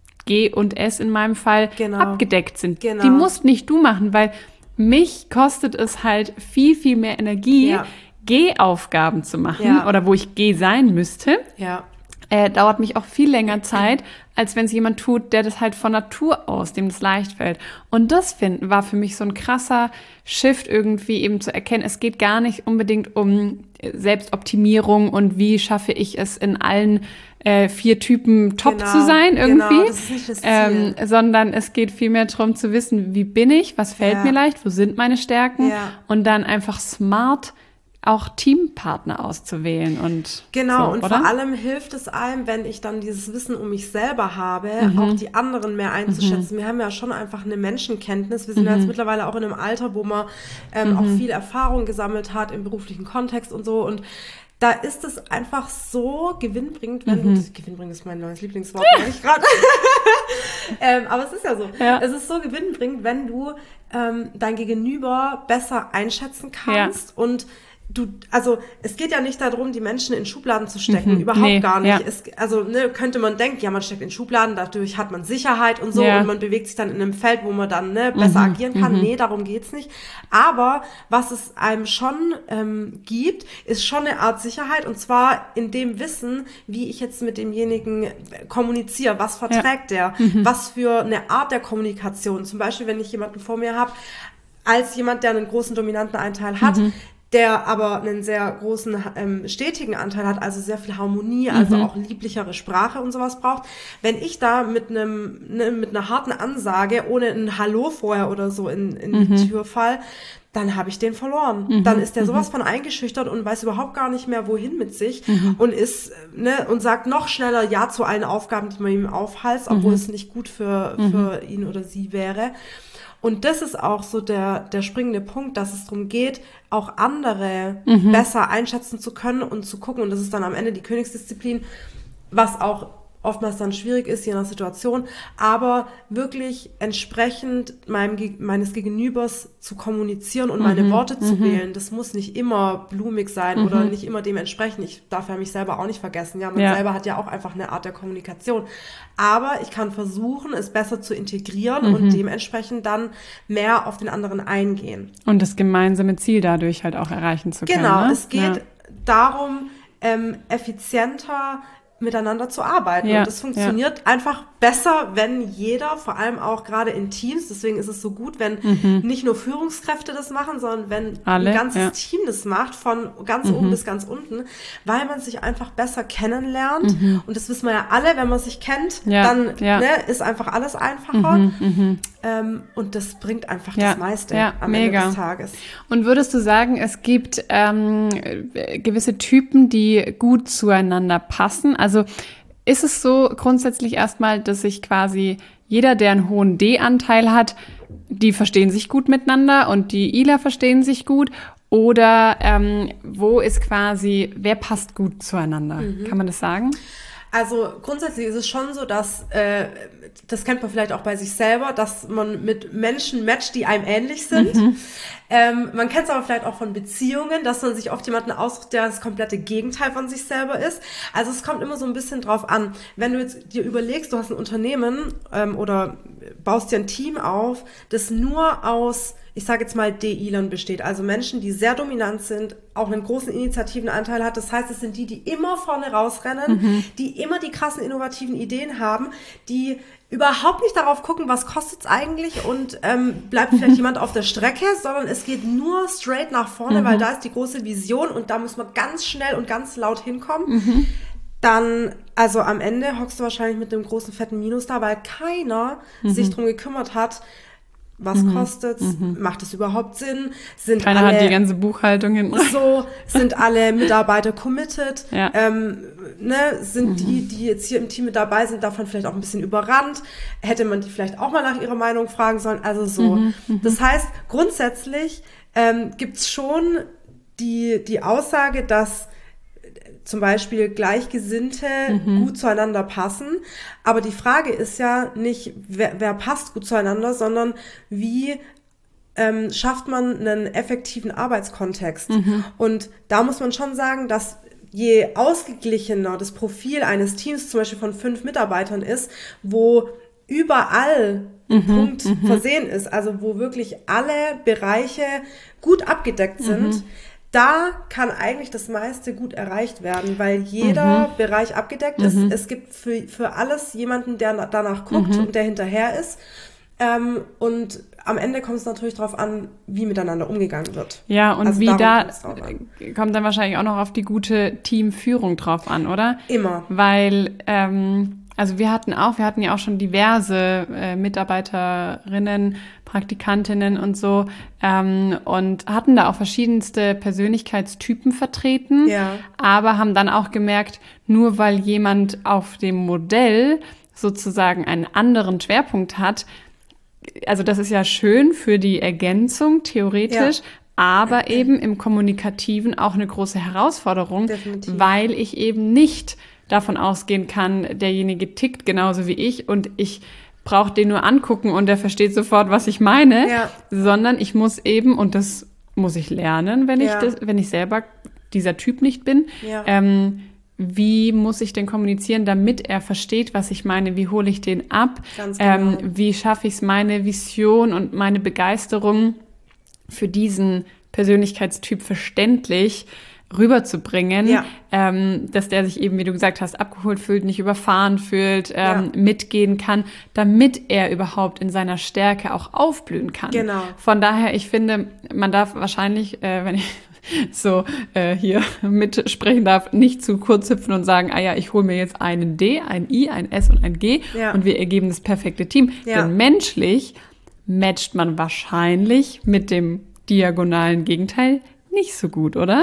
G und S in meinem Fall Genau. abgedeckt sind. Genau. Die musst nicht du machen, weil mich kostet es halt viel, viel mehr Energie, Ja. G-Aufgaben zu machen Ja. oder wo ich G sein müsste. Ja. Äh, dauert mich auch viel länger Zeit, als wenn es jemand tut, der das halt von Natur aus, dem das leicht fällt. Und das finden war für mich so ein krasser Shift irgendwie eben zu erkennen, es geht gar nicht unbedingt um Selbstoptimierung und wie schaffe ich es in allen äh, vier Typen top Genau, zu sein irgendwie, genau, das ist nicht das Ziel. Ähm, sondern es geht vielmehr darum zu wissen, wie bin ich, was fällt Ja. mir leicht, wo sind meine Stärken Ja. und dann einfach smart auch Teampartner auszuwählen und Genau, so, und oder? vor allem hilft es einem, wenn ich dann dieses Wissen um mich selber habe, Mhm. auch die anderen mehr einzuschätzen. Wir haben ja schon einfach eine Menschenkenntnis. Wir sind Mhm. ja jetzt mittlerweile auch in einem Alter, wo man ähm, auch viel Erfahrung gesammelt hat im beruflichen Kontext und so. Und da ist es einfach so gewinnbringend, wenn mhm. du, gewinnbringend ist mein neues Lieblingswort, ich gerade. ähm, aber es ist ja so. Ja. Es ist so gewinnbringend, wenn du ähm, dein Gegenüber besser einschätzen kannst ja. und du, also es geht ja nicht darum, die Menschen in Schubladen zu stecken, mhm, überhaupt nee, gar nicht. Ja. Es, also ne, könnte man denken, ja, man steckt in Schubladen, dadurch hat man Sicherheit und so ja. und man bewegt sich dann in einem Feld, wo man dann ne, besser mhm, agieren kann. Mhm. Nee, darum geht's nicht. Aber was es einem schon ähm, gibt, ist schon eine Art Sicherheit und zwar in dem Wissen, wie ich jetzt mit demjenigen kommuniziere, was verträgt ja. der, mhm. was für eine Art der Kommunikation. Zum Beispiel, wenn ich jemanden vor mir habe, als jemand, der einen großen dominanten Anteil hat, mhm. der aber einen sehr großen ähm, stetigen Anteil hat, also sehr viel Harmonie, also mhm. auch lieblichere Sprache und sowas braucht. Wenn ich da mit einem ne, mit einer harten Ansage, ohne ein Hallo vorher oder so in, in mhm. die Tür fall, dann habe ich den verloren. Mhm. Dann ist der sowas von eingeschüchtert und weiß überhaupt gar nicht mehr, wohin mit sich mhm. und ist ne und sagt noch schneller Ja zu allen Aufgaben, die man ihm aufhalst, obwohl mhm. es nicht gut für, mhm. für ihn oder sie wäre. Und das ist auch so der, der springende Punkt, dass es darum geht, auch andere mhm. besser einschätzen zu können und zu gucken. Und das ist dann am Ende die Königsdisziplin, was auch oftmals dann schwierig ist, je nach Situation, aber wirklich entsprechend meinem, meines Gegenübers zu kommunizieren und mhm. meine Worte zu mhm. wählen. Das muss nicht immer blumig sein mhm. oder nicht immer dementsprechend. Ich darf ja mich selber auch nicht vergessen. Ja, man ja. selber hat ja auch einfach eine Art der Kommunikation. Aber ich kann versuchen, es besser zu integrieren mhm. und dementsprechend dann mehr auf den anderen eingehen. Und das gemeinsame Ziel dadurch halt auch erreichen zu können. Genau, ne? es geht ja. darum, ähm, effizienter miteinander zu arbeiten. Ja, und das funktioniert ja. einfach besser, wenn jeder, vor allem auch gerade in Teams, deswegen ist es so gut, wenn mhm. nicht nur Führungskräfte das machen, sondern wenn Alle, ein ganzes ja. Team das macht, von ganz mhm. oben bis ganz unten, weil man sich einfach besser kennenlernt. Mhm. Und das wissen wir ja alle, wenn man sich kennt, ja, dann ja. Ne, ist einfach alles einfacher. Mhm, mhm. Ähm, und das bringt einfach ja, das meiste ja, am mega. Ende des Tages. Und würdest du sagen, es gibt ähm, gewisse Typen, die gut zueinander passen? Also ist es so grundsätzlich erstmal, dass sich quasi jeder, der einen hohen D-Anteil hat, die verstehen sich gut miteinander und die I Ler verstehen sich gut? Oder ähm, wo ist quasi, wer passt gut zueinander? Mhm. Kann man das sagen? Also grundsätzlich ist es schon so, dass, äh, das kennt man vielleicht auch bei sich selber, dass man mit Menschen matcht, die einem ähnlich sind. Mhm. Ähm, man kennt es aber vielleicht auch von Beziehungen, dass man sich oft jemanden aussucht, der das komplette Gegenteil von sich selber ist. Also es kommt immer so ein bisschen drauf an. Wenn du jetzt dir überlegst, du hast ein Unternehmen ähm, oder baust dir ein Team auf, das nur aus, ich sage jetzt mal, D I Lern besteht, also Menschen, die sehr dominant sind, auch einen großen Initiativenanteil hat. Das heißt, es sind die, die immer vorne rausrennen, mhm. die immer die krassen innovativen Ideen haben, die überhaupt nicht darauf gucken, was kostet's eigentlich und ähm, bleibt vielleicht mhm. jemand auf der Strecke, sondern es geht nur straight nach vorne, mhm. weil da ist die große Vision und da muss man ganz schnell und ganz laut hinkommen. Mhm. Dann, also am Ende hockst du wahrscheinlich mit einem großen, fetten Minus da, weil keiner mhm. sich drum gekümmert hat, was mhm. kostet's? Mhm. Macht es überhaupt Sinn? Sind Keiner alle, hat die ganze Buchhaltung hinten. So, sind alle Mitarbeiter committed? Ja. Ähm, ne, sind mhm. die, die jetzt hier im Team mit dabei sind, davon vielleicht auch ein bisschen überrannt? Hätte man die vielleicht auch mal nach ihrer Meinung fragen sollen? Also so. Mhm. Mhm. Das heißt, grundsätzlich ähm, gibt's schon die, die Aussage, dass zum Beispiel Gleichgesinnte mhm. gut zueinander passen. Aber die Frage ist ja nicht, wer, wer passt gut zueinander, sondern wie ähm, schafft man einen effektiven Arbeitskontext. Mhm. Und da muss man schon sagen, dass je ausgeglichener das Profil eines Teams zum Beispiel von fünf Mitarbeitern ist, wo überall ein mhm. Punkt mhm. versehen ist, also wo wirklich alle Bereiche gut abgedeckt sind, mhm. da kann eigentlich das meiste gut erreicht werden, weil jeder mhm. Bereich abgedeckt mhm. ist. Es gibt für, für alles jemanden, der danach guckt mhm. und der hinterher ist. Ähm, und am Ende kommt es natürlich darauf an, wie miteinander umgegangen wird. Ja, und also wie da kommt dann wahrscheinlich auch noch auf die gute Teamführung drauf an, oder? Immer. Weil, ähm, also wir hatten auch, wir hatten ja auch schon diverse äh, Mitarbeiterinnen, Praktikantinnen und so ähm, und hatten da auch verschiedenste Persönlichkeitstypen vertreten, ja. aber haben dann auch gemerkt, nur weil jemand auf dem Modell sozusagen einen anderen Schwerpunkt hat, also das ist ja schön für die Ergänzung theoretisch, ja. aber eben im Kommunikativen auch eine große Herausforderung, Definitiv. weil ich eben nicht davon ausgehen kann, derjenige tickt genauso wie ich und ich brauche den nur angucken und der versteht sofort, was ich meine, Ja. sondern ich muss eben, und das muss ich lernen, wenn ich Ja. das, wenn ich selber dieser Typ nicht bin, Ja. ähm, wie muss ich denn kommunizieren, damit er versteht, was ich meine, wie hole ich den ab, Ganz genau. ähm, wie schaffe ich es, meine Vision und meine Begeisterung für diesen Persönlichkeitstyp verständlich rüberzubringen, Ja. ähm, dass der sich eben, wie du gesagt hast, abgeholt fühlt, nicht überfahren fühlt, ähm, Ja. mitgehen kann, damit er überhaupt in seiner Stärke auch aufblühen kann. Genau. Von daher, ich finde, man darf wahrscheinlich, äh, wenn ich so äh, hier mitsprechen darf, nicht zu kurz hüpfen und sagen, ah ja, ich hole mir jetzt einen D, ein I, ein S und ein G Ja. und wir ergeben das perfekte Team. Ja. Denn menschlich matcht man wahrscheinlich mit dem diagonalen Gegenteil nicht so gut, oder?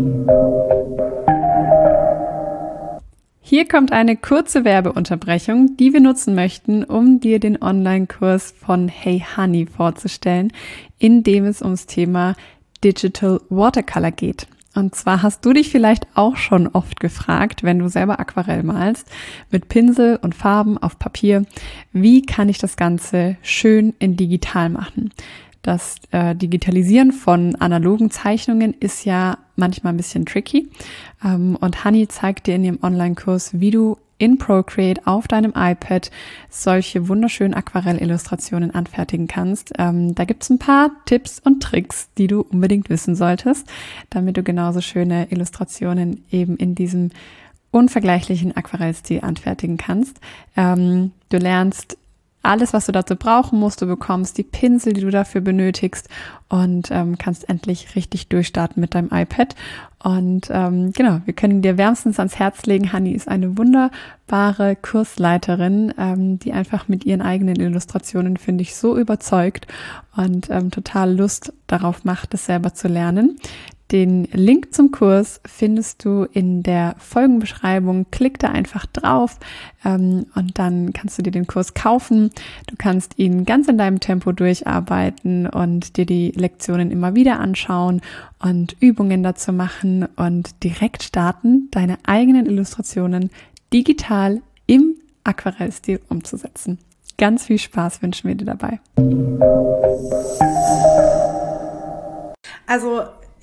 Hier kommt eine kurze Werbeunterbrechung, die wir nutzen möchten, um dir den Online-Kurs von Hey Honey vorzustellen, in dem es ums Thema Digital Watercolor geht. Und zwar hast du dich vielleicht auch schon oft gefragt, wenn du selber Aquarell malst, mit Pinsel und Farben auf Papier, wie kann ich das Ganze schön in digital machen? Das äh, Digitalisieren von analogen Zeichnungen ist ja manchmal ein bisschen tricky. Ähm, und Honey zeigt dir in ihrem Online-Kurs, wie du in Procreate auf deinem iPad solche wunderschönen Aquarellillustrationen anfertigen kannst. Ähm, da gibt's ein paar Tipps und Tricks, die du unbedingt wissen solltest, damit du genauso schöne Illustrationen eben in diesem unvergleichlichen Aquarellstil anfertigen kannst. Ähm, du lernst alles, was du dazu brauchen musst. Du bekommst die Pinsel, die du dafür benötigst und ähm, kannst endlich richtig durchstarten mit deinem iPad. Und ähm, genau, wir können dir wärmstens ans Herz legen. Honey ist eine wunderbare Kursleiterin, ähm, die einfach mit ihren eigenen Illustrationen, finde ich, so überzeugt und ähm, total Lust darauf macht, das selber zu lernen. Den Link zum Kurs findest du in der Folgenbeschreibung. Klick da einfach drauf ähm, und dann kannst du dir den Kurs kaufen. Du kannst ihn ganz in deinem Tempo durcharbeiten und dir die Lektionen immer wieder anschauen und Übungen dazu machen und direkt starten, deine eigenen Illustrationen digital im Aquarellstil umzusetzen. Ganz viel Spaß wünschen wir dir dabei. Also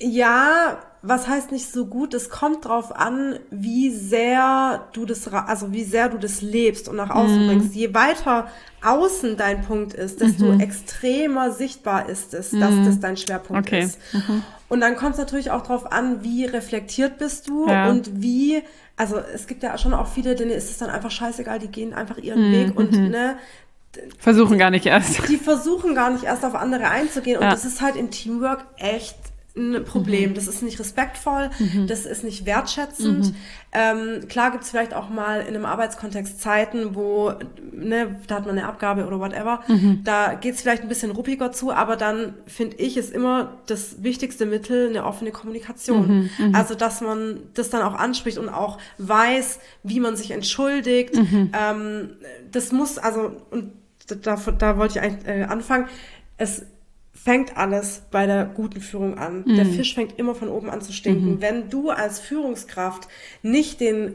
ja, was heißt nicht so gut? Es kommt drauf an, wie sehr du das, ra- also wie sehr du das lebst und nach außen Mhm. bringst. Je weiter außen dein Punkt ist, desto Mhm. extremer sichtbar ist es, dass Mhm. das dein Schwerpunkt Okay. ist. Und dann kommt es natürlich auch drauf an, wie reflektiert bist du Ja. und wie, also es gibt ja schon auch viele, denen ist es dann einfach scheißegal, die gehen einfach ihren Mhm. Weg und Mhm. ne, Versuchen gar nicht erst. die versuchen gar nicht erst auf andere einzugehen. Und Ja. das ist halt im Teamwork echt ein Problem. Das ist nicht respektvoll, das ist nicht wertschätzend. Ähm, klar gibt es vielleicht auch mal in einem Arbeitskontext Zeiten, wo, ne, da hat man eine Abgabe oder whatever, da geht es vielleicht ein bisschen ruppiger zu, aber dann finde ich, ist immer das wichtigste Mittel eine offene Kommunikation. Also, dass man das dann auch anspricht und auch weiß, wie man sich entschuldigt. Ähm, das muss, also, und da, da wollte ich eigentlich äh, anfangen, es fängt alles bei der guten Führung an. Mhm. Der Fisch fängt immer von oben an zu stinken. Mhm. Wenn du als Führungskraft nicht den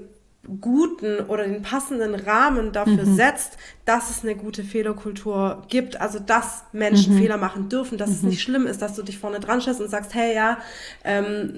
guten oder den passenden Rahmen dafür mhm. setzt, dass es eine gute Fehlerkultur gibt, also dass Menschen mhm. Fehler machen dürfen, dass mhm. es nicht schlimm ist, dass du dich vorne dran stellst und sagst, hey, ja, ähm,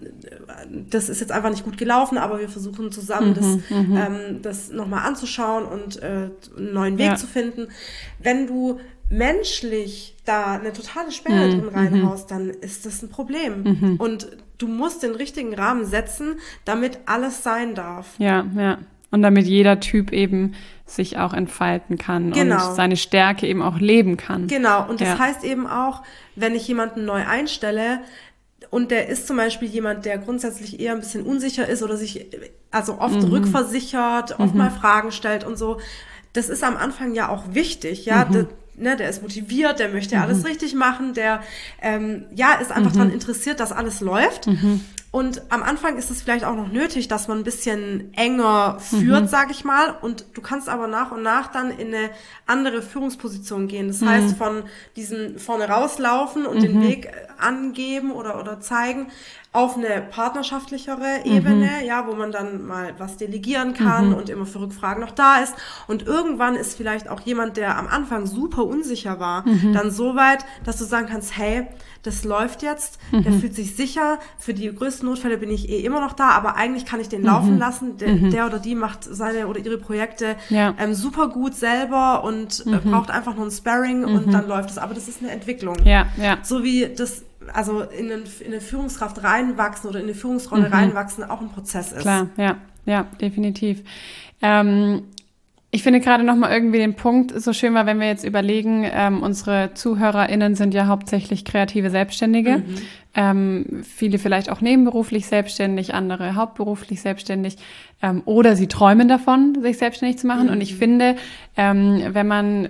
das ist jetzt einfach nicht gut gelaufen, aber wir versuchen zusammen, mhm. das, mhm. ähm, das nochmal anzuschauen und äh, einen neuen Weg ja. zu finden. Wenn du menschlich da eine totale Sperre mhm. drin reinhaust, dann ist das ein Problem. Mhm. Und du musst den richtigen Rahmen setzen, damit alles sein darf. Ja, ja. Und damit jeder Typ eben sich auch entfalten kann genau. und seine Stärke eben auch leben kann. Genau. Und das ja. heißt eben auch, wenn ich jemanden neu einstelle, und der ist zum Beispiel jemand, der grundsätzlich eher ein bisschen unsicher ist oder sich also oft mhm. rückversichert, oft mhm. mal Fragen stellt und so. Das ist am Anfang ja auch wichtig, ja. Mhm. Das, ne, der ist motiviert, der möchte mhm. alles richtig machen, der ähm, ja ist einfach mhm. daran interessiert, dass alles läuft. Mhm. Und am Anfang ist es vielleicht auch noch nötig, dass man ein bisschen enger führt, mhm. sage ich mal. Und du kannst aber nach und nach dann in eine andere Führungsposition gehen. Das mhm. heißt, von diesem vorne rauslaufen und mhm. den Weg angeben oder, oder zeigen auf eine partnerschaftlichere Ebene, mhm. ja, wo man dann mal was delegieren kann mhm. und immer für Rückfragen noch da ist. Und irgendwann ist vielleicht auch jemand, der am Anfang super unsicher war, mhm. dann so weit, dass du sagen kannst, hey, das läuft jetzt, mhm. der fühlt sich sicher, für die größten Notfälle bin ich eh immer noch da, aber eigentlich kann ich den mhm. laufen lassen, der, mhm. der oder die macht seine oder ihre Projekte ja. ähm, super gut selber und mhm. äh, braucht einfach nur ein Sparring mhm. und dann läuft es. Aber das ist eine Entwicklung. Ja, ja. So wie das also in, den, in eine Führungskraft reinwachsen oder in eine Führungsrolle mhm. reinwachsen auch ein Prozess ist. Klar, ja, ja, definitiv. Ähm, ich finde gerade nochmal irgendwie den Punkt so schön war, wenn wir jetzt überlegen, ähm, unsere ZuhörerInnen sind ja hauptsächlich kreative Selbstständige, mhm. ähm, viele vielleicht auch nebenberuflich selbstständig, andere hauptberuflich selbstständig ähm, oder sie träumen davon, sich selbstständig zu machen. Mhm. Und ich finde, ähm, wenn man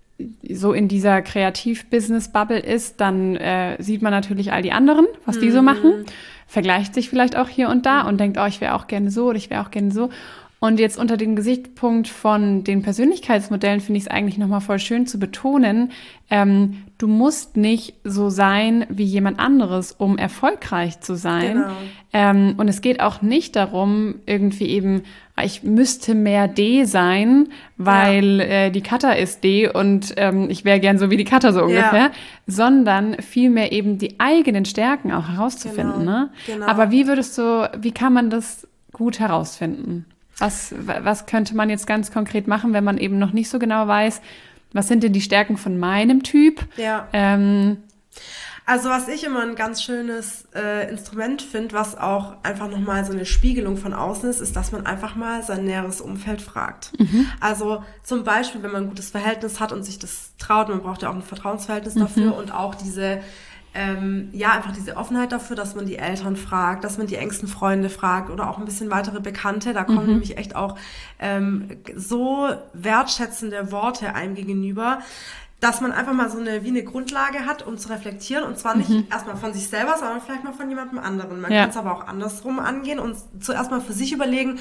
so in dieser Kreativ-Business-Bubble ist, dann äh, sieht man natürlich all die anderen, was die mhm. so machen, vergleicht sich vielleicht auch hier und da und denkt, oh, ich wäre auch gerne so oder ich wäre auch gerne so. Und jetzt unter dem Gesichtspunkt von den Persönlichkeitsmodellen finde ich es eigentlich nochmal voll schön zu betonen, ähm, du musst nicht so sein wie jemand anderes, um erfolgreich zu sein. Genau. Ähm, und es geht auch nicht darum, irgendwie eben, ich müsste mehr D sein, weil ja. äh, die Katha ist D und ähm, ich wäre gern so wie die Katha so ungefähr, ja. sondern vielmehr eben die eigenen Stärken auch herauszufinden. Genau. Ne? Genau. Aber wie würdest du, wie kann man das gut herausfinden? Was, was könnte man jetzt ganz konkret machen, wenn man eben noch nicht so genau weiß, was sind denn die Stärken von meinem Typ? Ja. Ähm, Also was ich immer ein ganz schönes äh, Instrument finde, was auch einfach nochmal so eine Spiegelung von außen ist, ist, dass man einfach mal sein näheres Umfeld fragt. Mhm. Also zum Beispiel, wenn man ein gutes Verhältnis hat und sich das traut, man braucht ja auch ein Vertrauensverhältnis mhm. dafür und auch diese Ähm, ja, einfach diese Offenheit dafür, dass man die Eltern fragt, dass man die engsten Freunde fragt oder auch ein bisschen weitere Bekannte. Da kommen mhm. nämlich echt auch ähm, so wertschätzende Worte einem gegenüber, dass man einfach mal so eine wie eine Grundlage hat, um zu reflektieren. Und zwar nicht mhm. erstmal von sich selber, sondern vielleicht mal von jemandem anderen. Man ja. kann es aber auch andersrum angehen und zuerst mal für sich überlegen,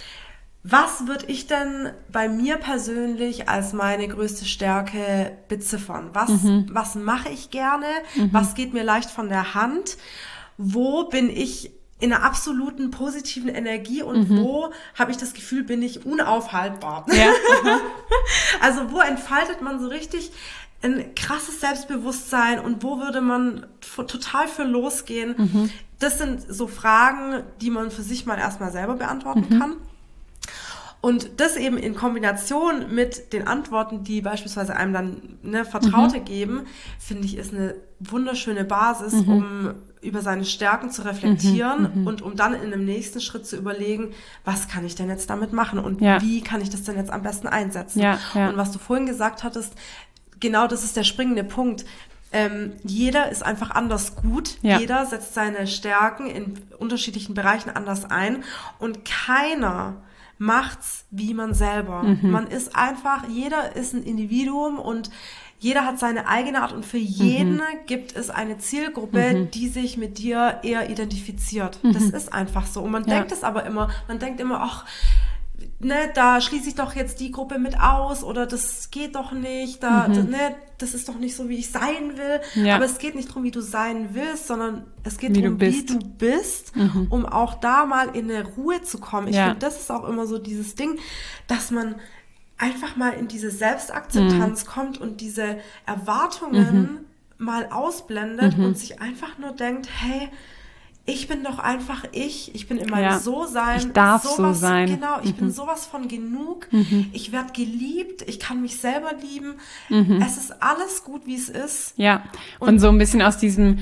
was würde ich denn bei mir persönlich als meine größte Stärke beziffern? Was, mhm. was mache ich gerne? Mhm. Was geht mir leicht von der Hand? Wo bin ich in einer absoluten positiven Energie und mhm. wo habe ich das Gefühl, bin ich unaufhaltbar? Ja. Also wo entfaltet man so richtig ein krasses Selbstbewusstsein und wo würde man f- total für losgehen? Mhm. Das sind so Fragen, die man für sich mal erstmal selber beantworten mhm. kann. Und das eben in Kombination mit den Antworten, die beispielsweise einem dann ne, Vertraute mhm. geben, finde ich, ist eine wunderschöne Basis, mhm. um über seine Stärken zu reflektieren mhm. und um dann in einem nächsten Schritt zu überlegen, was kann ich denn jetzt damit machen und ja. wie kann ich das denn jetzt am besten einsetzen? Ja, ja. Und was du vorhin gesagt hattest, genau das ist der springende Punkt. Ähm, jeder ist einfach anders gut. Ja. Jeder setzt seine Stärken in unterschiedlichen Bereichen anders ein und keiner macht's wie man selber. Mhm. Man ist einfach, jeder ist ein Individuum und jeder hat seine eigene Art und für jeden mhm. gibt es eine Zielgruppe, mhm. die sich mit dir eher identifiziert. Mhm. Das ist einfach so. Und man ja. denkt es aber immer, man denkt immer, ach, ne, da schließe ich doch jetzt die Gruppe mit aus oder das geht doch nicht, da, mhm. ne, das ist doch nicht so, wie ich sein will. Ja. Aber es geht nicht darum, wie du sein willst, sondern es geht darum, wie du bist, mhm. um auch da mal in eine Ruhe zu kommen. Ich ja. finde, das ist auch immer so dieses Ding, dass man einfach mal in diese Selbstakzeptanz mhm. kommt und diese Erwartungen mhm. mal ausblendet mhm. und sich einfach nur denkt, hey, ich bin doch einfach ich, ich bin in meinem ja. So-Sein. Ich darf sowas, so sein. Genau, ich mhm. bin sowas von genug. Mhm. Ich werde geliebt, ich kann mich selber lieben. Mhm. Es ist alles gut, wie es ist. Ja, und, und so ein bisschen aus diesem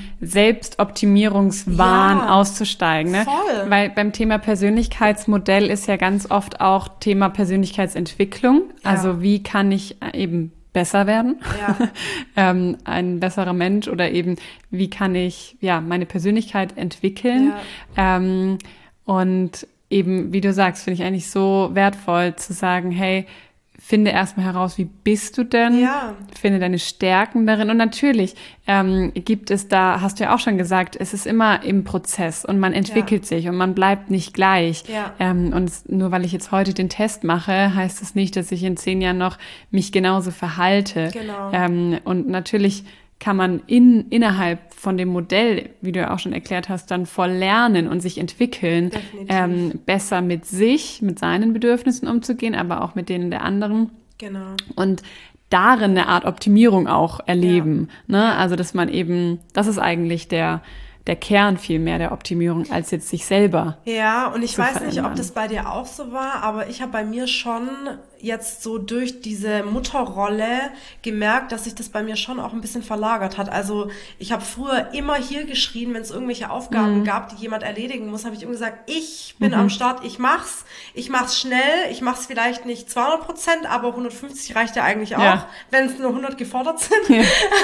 Selbstoptimierungswahn ja, auszusteigen. Ne? Voll. Weil beim Thema Persönlichkeitsmodell ist ja ganz oft auch Thema Persönlichkeitsentwicklung. Ja. Also wie kann ich eben besser werden, ja. ähm, ein besserer Mensch oder eben, wie kann ich ja meine Persönlichkeit entwickeln ja. ähm, und eben, wie du sagst, finde ich eigentlich so wertvoll zu sagen, hey, finde erstmal heraus, wie bist du denn? Ja. Finde deine Stärken darin. Und natürlich ähm, gibt es da, hast du ja auch schon gesagt, es ist immer im Prozess und man entwickelt ja. sich und man bleibt nicht gleich. Ja. Ähm, und nur weil ich jetzt heute den Test mache, heißt es nicht, dass ich in zehn Jahren noch mich genauso verhalte. Genau. Ähm, und natürlich kann man in, innerhalb von dem Modell, wie du ja auch schon erklärt hast, dann voll lernen und sich entwickeln, ähm, besser mit sich, mit seinen Bedürfnissen umzugehen, aber auch mit denen der anderen. Genau. Und darin eine Art Optimierung auch erleben. Ja. Ne? Also, dass man eben, das ist eigentlich der, der Kern viel mehr der Optimierung, als jetzt sich selber. Ja, und ich weiß verändern. nicht, ob das bei dir auch so war, aber ich habe bei mir schon jetzt so durch diese Mutterrolle gemerkt, dass sich das bei mir schon auch ein bisschen verlagert hat. Also ich habe früher immer hier geschrien, wenn es irgendwelche Aufgaben mhm. gab, die jemand erledigen muss, habe ich immer gesagt, ich bin mhm. am Start, ich mach's, ich mach's schnell, ich mach's vielleicht nicht zweihundert Prozent, aber hundertfünfzig reicht ja eigentlich auch, ja. wenn es nur hundert gefordert sind. Ja.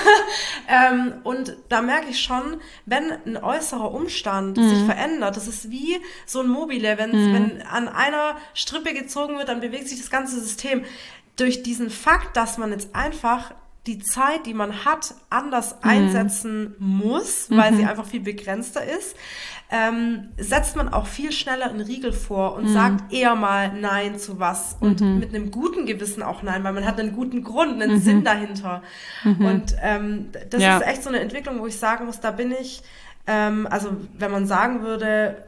ähm, und da merke ich schon, wenn ein äußerer Umstand mhm. sich verändert, das ist wie so ein Mobile, wenn, mhm. wenn an einer Strippe gezogen wird, dann bewegt sich das ganze System. Durch diesen Fakt, dass man jetzt einfach die Zeit, die man hat, anders mhm. einsetzen muss, weil mhm. sie einfach viel begrenzter ist, ähm, setzt man auch viel schneller einen Riegel vor und mhm. sagt eher mal Nein zu was und mhm. mit einem guten Gewissen auch Nein, weil man hat einen guten Grund, einen mhm. Sinn dahinter. Mhm. Und ähm, das ja. ist echt so eine Entwicklung, wo ich sagen muss, da bin ich, ähm, also wenn man sagen würde,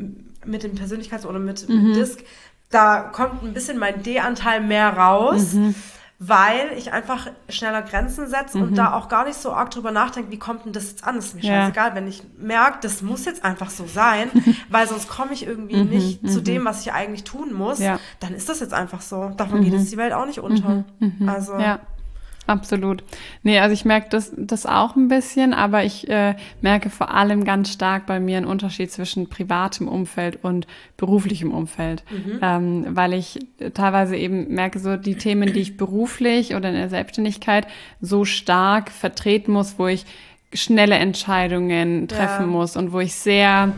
mit dem Persönlichkeits- oder mit, mhm. mit D I S C, da kommt ein bisschen mein D-Anteil mehr raus, mhm. weil ich einfach schneller Grenzen setze mhm. und da auch gar nicht so arg drüber nachdenke, wie kommt denn das jetzt an? Das ist mir ja. scheißegal, wenn ich merke, das muss jetzt einfach so sein, weil sonst komme ich irgendwie mhm. nicht mhm. zu dem, was ich eigentlich tun muss, ja. dann ist das jetzt einfach so. Davon mhm. geht jetzt die Welt auch nicht unter. Mhm. Also ja. Absolut. Nee, also ich merke das, das auch ein bisschen, aber ich äh, merke vor allem ganz stark bei mir einen Unterschied zwischen privatem Umfeld und beruflichem Umfeld, mhm. ähm, weil ich teilweise eben merke, so die Themen, die ich beruflich oder in der Selbstständigkeit so stark vertreten muss, wo ich schnelle Entscheidungen treffen ja. muss und wo ich sehr,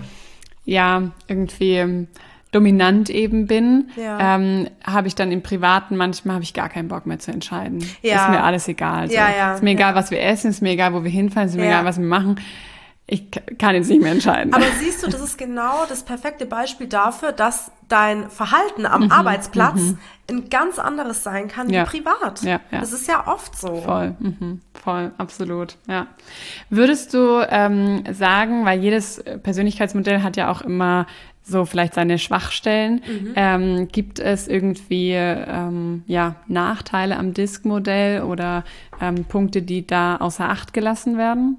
ja, irgendwie dominant eben bin, ja. ähm, habe ich dann im Privaten, manchmal habe ich gar keinen Bock mehr zu entscheiden. Ja. Ist mir alles egal. So. Ja, ja, ist mir egal, ja. was wir essen, ist mir egal, wo wir hinfahren, ist mir ja. egal, was wir machen. Ich kann jetzt nicht mehr entscheiden. Aber siehst du, das ist genau das perfekte Beispiel dafür, dass dein Verhalten am mhm, Arbeitsplatz mhm. ein ganz anderes sein kann ja. wie privat. Ja, ja. Das ist ja oft so. Voll, mhm, voll, absolut, ja. Würdest du ähm, sagen, weil jedes Persönlichkeitsmodell hat ja auch immer so vielleicht seine Schwachstellen, mhm. ähm, gibt es irgendwie ähm, ja, Nachteile am D I S C-Modell oder ähm, Punkte, die da außer Acht gelassen werden?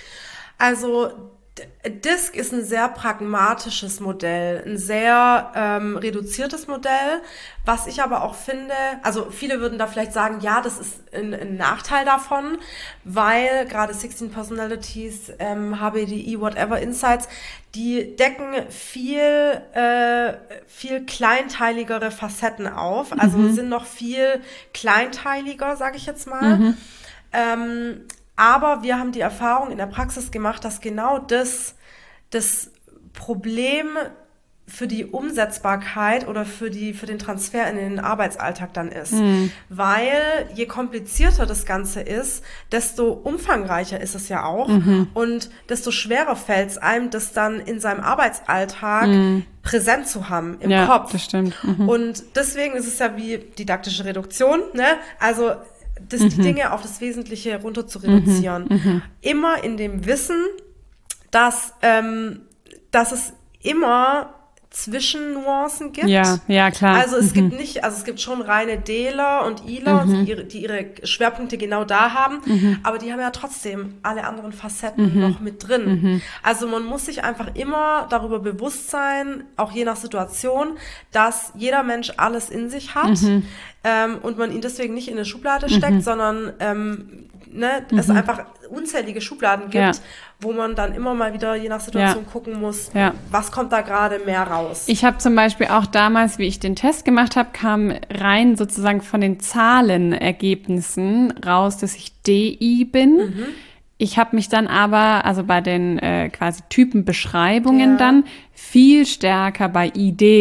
Also D I S C ist ein sehr pragmatisches Modell, ein sehr ähm, reduziertes Modell, was ich aber auch finde, also viele würden da vielleicht sagen, ja, das ist ein, ein Nachteil davon, weil gerade sechzehn Personalities, ähm, H B D I, Whatever Insights, die decken viel, äh, viel kleinteiligere Facetten auf, also mhm. sind noch viel kleinteiliger, sage ich jetzt mal. Mhm. Ähm, Aber wir haben die Erfahrung in der Praxis gemacht, dass genau das das Problem für die Umsetzbarkeit oder für die für den Transfer in den Arbeitsalltag dann ist. Mhm. Weil je komplizierter das Ganze ist, desto umfangreicher ist es ja auch mhm. und desto schwerer fällt es einem, das dann in seinem Arbeitsalltag mhm. präsent zu haben im ja, Kopf. Das stimmt. Mhm. Und deswegen ist es ja wie didaktische Reduktion, ne? Also das, mhm. die Dinge auf das Wesentliche runter zu reduzieren. Mhm. Mhm. Immer in dem Wissen, dass, ähm, dass es immer Zwischennuancen gibt. Ja, ja, klar. Also es mhm. gibt nicht, also es gibt schon reine Deler und Iler, mhm. die, ihre, die ihre Schwerpunkte genau da haben, mhm. aber die haben ja trotzdem alle anderen Facetten mhm. noch mit drin. Mhm. Also man muss sich einfach immer darüber bewusst sein, auch je nach Situation, dass jeder Mensch alles in sich hat mhm. ähm, und man ihn deswegen nicht in eine Schublade steckt, mhm. sondern ähm, ne, mhm. es einfach unzählige Schubladen gibt, ja. wo man dann immer mal wieder je nach Situation ja. gucken muss, ja. was kommt da gerade mehr raus. Ich habe zum Beispiel auch damals, wie ich den Test gemacht habe, kam rein sozusagen von den Zahlenergebnissen raus, dass ich D I bin. Mhm. Ich habe mich dann aber, also bei den äh, quasi Typenbeschreibungen ja. dann, viel stärker bei I D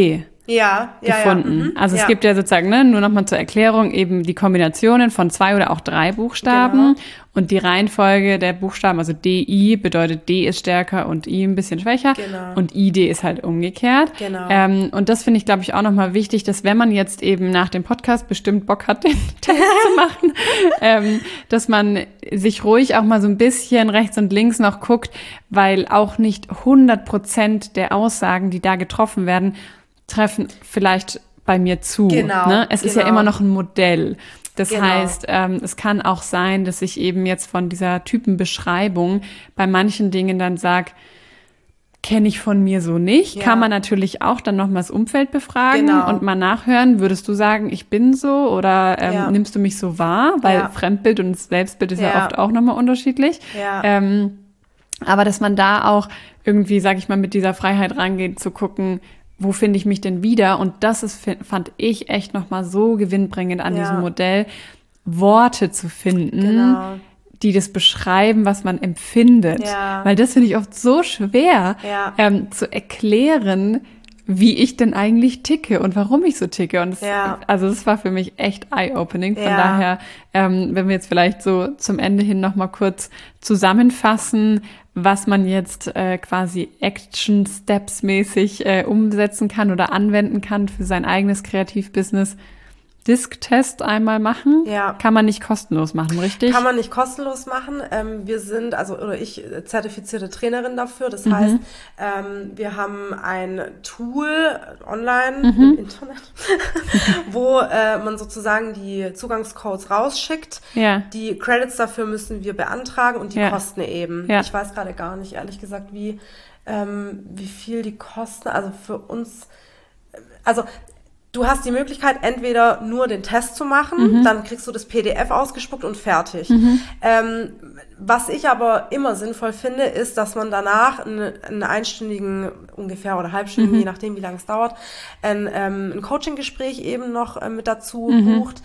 ja, ja, gefunden. Ja, mhm, also es ja. gibt ja sozusagen, ne, nur nochmal zur Erklärung, eben die Kombinationen von zwei oder auch drei Buchstaben Genau. und die Reihenfolge der Buchstaben, also D I bedeutet D ist stärker und I ein bisschen schwächer Genau. und I D ist halt umgekehrt. Genau. Ähm, und das finde ich, glaube ich, auch nochmal wichtig, dass wenn man jetzt eben nach dem Podcast bestimmt Bock hat, den Test zu machen, ähm, dass man sich ruhig auch mal so ein bisschen rechts und links noch guckt, weil auch nicht hundert Prozent der Aussagen, die da getroffen werden, treffen vielleicht bei mir zu. Genau, Ne? Es ist ja genau. immer noch ein Modell. Das Genau. heißt, ähm, es kann auch sein, dass ich eben jetzt von dieser Typenbeschreibung bei manchen Dingen dann sage, kenne ich von mir so nicht. Ja. Kann man natürlich auch dann nochmal das Umfeld befragen Genau. und mal nachhören. Würdest du sagen, ich bin so oder ähm, Ja. nimmst du mich so wahr? Weil Ja. Fremdbild und Selbstbild ist ja, Ja. oft auch nochmal unterschiedlich. Ja. Ähm, aber dass man da auch irgendwie, sag ich mal, mit dieser Freiheit rangeht, zu gucken, wo finde ich mich denn wieder? Und das ist, fand ich echt nochmal so gewinnbringend an Ja. diesem Modell, Worte zu finden, Genau. die das beschreiben, was man empfindet. Ja. Weil das finde ich oft so schwer, Ja. ähm, zu erklären, wie ich denn eigentlich ticke und warum ich so ticke. Und das, Ja. also das war für mich echt eye-opening. Von Ja. daher, ähm, wenn wir jetzt vielleicht so zum Ende hin noch mal kurz zusammenfassen, was man jetzt äh, quasi Action-Steps-mäßig äh, umsetzen kann oder anwenden kann für sein eigenes Kreativbusiness. Disk-Test einmal machen. Ja. Kann man nicht kostenlos machen, richtig? Kann man nicht kostenlos machen. Ähm, wir sind, also oder ich, äh, zertifizierte Trainerin dafür. Das Mhm. heißt, ähm, wir haben ein Tool online Mhm. im Internet, wo äh, man sozusagen die Zugangscodes rausschickt. Ja. Die Credits dafür müssen wir beantragen und die Ja. Kosten eben. Ja. Ich weiß gerade gar nicht, ehrlich gesagt, wie, ähm, wie viel die kosten. Also für uns, also du hast die Möglichkeit, entweder nur den Test zu machen, Mhm. dann kriegst du das P D F ausgespuckt und fertig. Ähm, was ich aber immer sinnvoll finde, ist, dass man danach einen, einen einstündigen, ungefähr oder halbstündigen, Mhm. je nachdem, wie lange es dauert, ein, ähm, ein Coaching-Gespräch eben noch äh, mit dazu Mhm. bucht,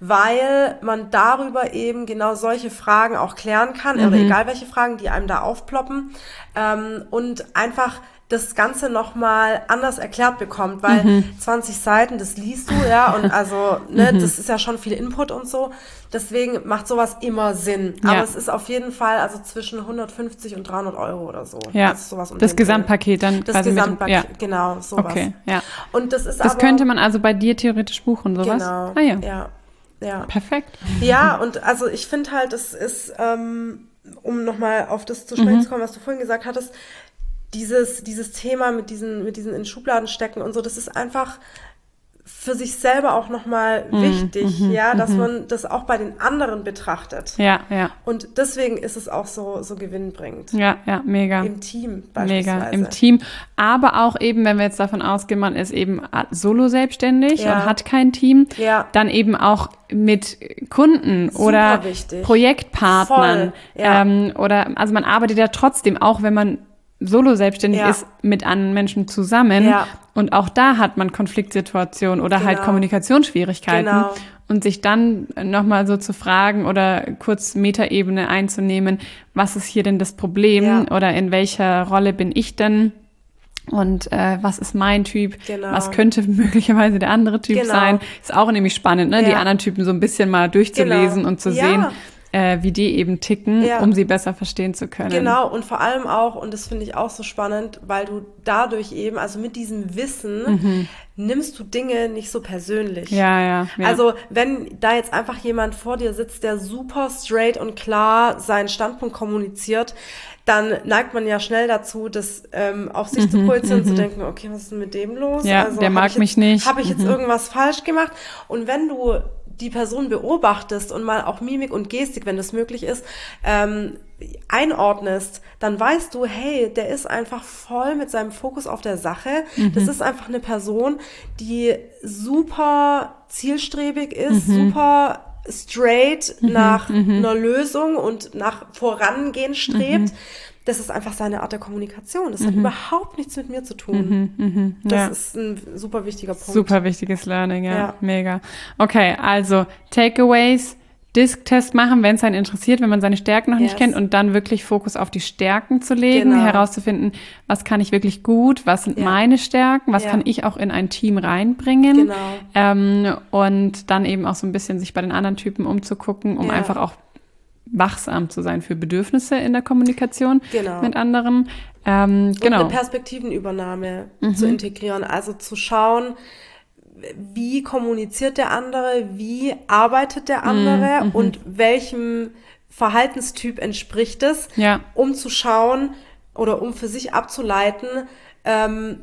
weil man darüber eben genau solche Fragen auch klären kann, Mhm. oder egal welche Fragen, die einem da aufploppen, ähm, und einfach das Ganze nochmal anders erklärt bekommt, weil Mhm. zwanzig Seiten, das liest du, ja, und also, ne, das ist ja schon viel Input und so, deswegen macht sowas immer Sinn. Ja. Aber es ist auf jeden Fall also zwischen hundertfünfzig und dreihundert Euro oder so. Ja, Also sowas um das den Dreh. Gesamtpaket dann Das quasi Gesamtpaket, mit dem, genau, sowas. Okay, ja. Und das ist Das aber, könnte man also bei dir theoretisch buchen, sowas? genau, Ah ja, ja, ja. perfekt. Ja, und also ich finde halt, es ist, ähm, um nochmal auf das zu sprechen zu kommen, was du vorhin gesagt hattest, dieses, dieses Thema mit diesen, mit diesen in Schubladen stecken und so, das ist einfach für sich selber auch nochmal wichtig, ja, dass man das auch bei den anderen betrachtet. Ja, ja, Und deswegen ist es auch so, so gewinnbringend. ja, ja, mega. Im Team beispielsweise. Mega, im Team. Aber auch eben, wenn wir jetzt davon ausgehen, man ist eben solo selbstständig Ja. und hat kein Team, Ja. dann eben auch mit Kunden Super oder wichtig. Projektpartnern. Voll, ja. ähm, oder, also man arbeitet ja trotzdem, auch wenn man solo selbstständig Ja. ist, mit anderen Menschen zusammen. Ja. Und auch da hat man Konfliktsituationen oder halt Genau. Kommunikationsschwierigkeiten. Genau. Und sich dann nochmal so zu fragen oder kurz Metaebene einzunehmen, was ist hier denn das Problem Ja. oder in welcher Rolle bin ich denn und äh, was ist mein Typ, Genau. was könnte möglicherweise der andere Typ Genau. sein. Ist auch nämlich spannend, ne? Die Ja. anderen Typen so ein bisschen mal durchzulesen Genau. und zu Ja. sehen, äh, wie die eben ticken, Ja. um sie besser verstehen zu können. Genau, und vor allem auch, und das finde ich auch so spannend, weil du dadurch eben, also mit diesem Wissen, nimmst du Dinge nicht so persönlich. Ja, ja, ja. Also wenn da jetzt einfach jemand vor dir sitzt, der super straight und klar seinen Standpunkt kommuniziert, dann neigt man ja schnell dazu, das ähm, auf sich zu projizieren und zu denken, okay, was ist denn mit dem los? Ja, also, der hab mag ich jetzt, mich nicht. Habe ich jetzt Mhm. irgendwas falsch gemacht? Und wenn du die Person beobachtest und mal auch Mimik und Gestik, wenn das möglich ist, ähm, einordnest, dann weißt du, hey, der ist einfach voll mit seinem Fokus auf der Sache. Das ist einfach eine Person, die super zielstrebig ist, super straight nach einer Lösung und nach Vorangehen strebt. Das ist einfach seine Art der Kommunikation. Das hat überhaupt nichts mit mir zu tun. Das ja. ist ein super wichtiger Punkt. Super wichtiges Learning, ja. Ja. Mega. Okay, also Takeaways. Disk-Test machen, wenn es einen interessiert, wenn man seine Stärken noch Yes. nicht kennt und dann wirklich Fokus auf die Stärken zu legen, Genau. herauszufinden, was kann ich wirklich gut, was sind Ja. meine Stärken, was Ja. kann ich auch in ein Team reinbringen. Genau. Ähm, und dann eben auch so ein bisschen sich bei den anderen Typen umzugucken, um Ja. einfach auch wachsam zu sein für Bedürfnisse in der Kommunikation Genau. mit anderen. Ähm, Und genau. eine Perspektivenübernahme Mhm. zu integrieren, also zu schauen, wie kommuniziert der andere, wie arbeitet der andere Mhm. und welchem Verhaltenstyp entspricht es, Ja. um zu schauen oder um für sich abzuleiten, ähm,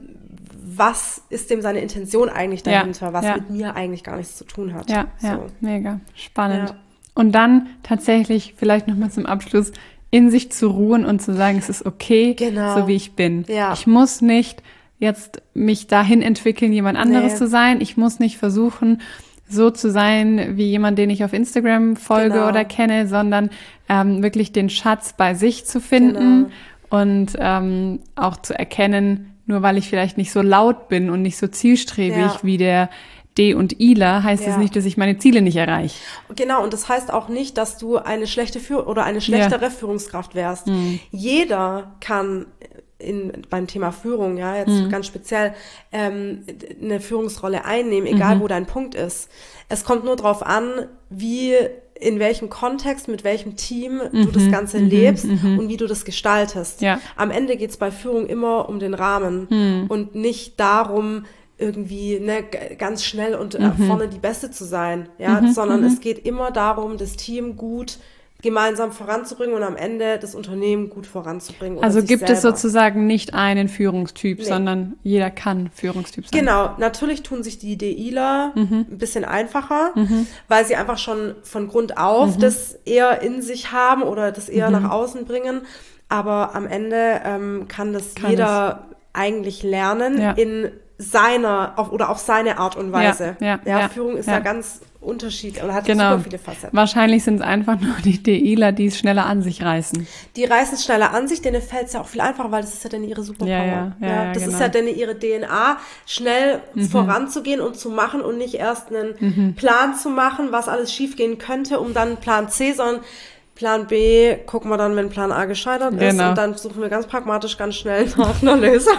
was ist dem seine Intention eigentlich Ja, dahinter, was ja. mit mir eigentlich gar nichts zu tun hat. Ja, ja, So. mega spannend. Ja. Und dann tatsächlich vielleicht nochmal zum Abschluss in sich zu ruhen und zu sagen, es ist okay, Genau. so wie ich bin. Ja. Ich muss nicht jetzt mich dahin entwickeln, jemand anderes Nee. zu sein. Ich muss nicht versuchen, so zu sein wie jemand, den ich auf Instagram folge Genau. oder kenne, sondern ähm, wirklich den Schatz bei sich zu finden Genau. und ähm, auch zu erkennen, nur weil ich vielleicht nicht so laut bin und nicht so zielstrebig Ja. wie der D und Ila, heißt es Ja. nicht, dass ich meine Ziele nicht erreiche. Genau, und das heißt auch nicht, dass du eine schlechte Führ- oder eine schlechtere Führungskraft wärst. Mhm. Jeder kann in, beim Thema Führung, ja, jetzt Mhm. ganz speziell, ähm, eine Führungsrolle einnehmen, egal Mhm. wo dein Punkt ist. Es kommt nur darauf an, wie, in welchem Kontext, mit welchem Team du das Ganze mhm, lebst mhm. und wie du das gestaltest. Ja. Am Ende geht's bei Führung immer um den Rahmen Mhm. und nicht darum, irgendwie ne, g- ganz schnell und äh, Mhm. vorne die Beste zu sein, ja, Mhm, sondern mhm. es geht immer darum, das Team gut gemeinsam voranzubringen und am Ende das Unternehmen gut voranzubringen. oder Also sich gibt es selber. sozusagen nicht einen Führungstyp, Nee. sondern jeder kann Führungstyp sein. Genau, natürlich tun sich die DIler Mhm. ein bisschen einfacher, weil sie einfach schon von Grund auf Mhm. das eher in sich haben oder das eher nach außen bringen. Aber am Ende ähm, kann das Kann jeder eigentlich lernen Ja. in seiner auf, oder auf seine Art und Weise. Ja, ja, ja, Führung ist ja. ja, ganz unterschiedlich oder hat Genau. super viele Facetten. Wahrscheinlich sind es einfach nur die DIler, die es schneller an sich reißen. Die reißen es schneller an sich, denen fällt es ja auch viel einfacher, weil das ist ja dann ihre Superpower. Ja, ja, ja, ja, das genau. ist ja dann ihre D N A, schnell voranzugehen und zu machen und nicht erst einen Mhm. Plan zu machen, was alles schiefgehen könnte, um dann Plan C, sondern Plan B gucken wir dann, wenn Plan A gescheitert ist Genau. und dann suchen wir ganz pragmatisch, ganz schnell nach einer Lösung.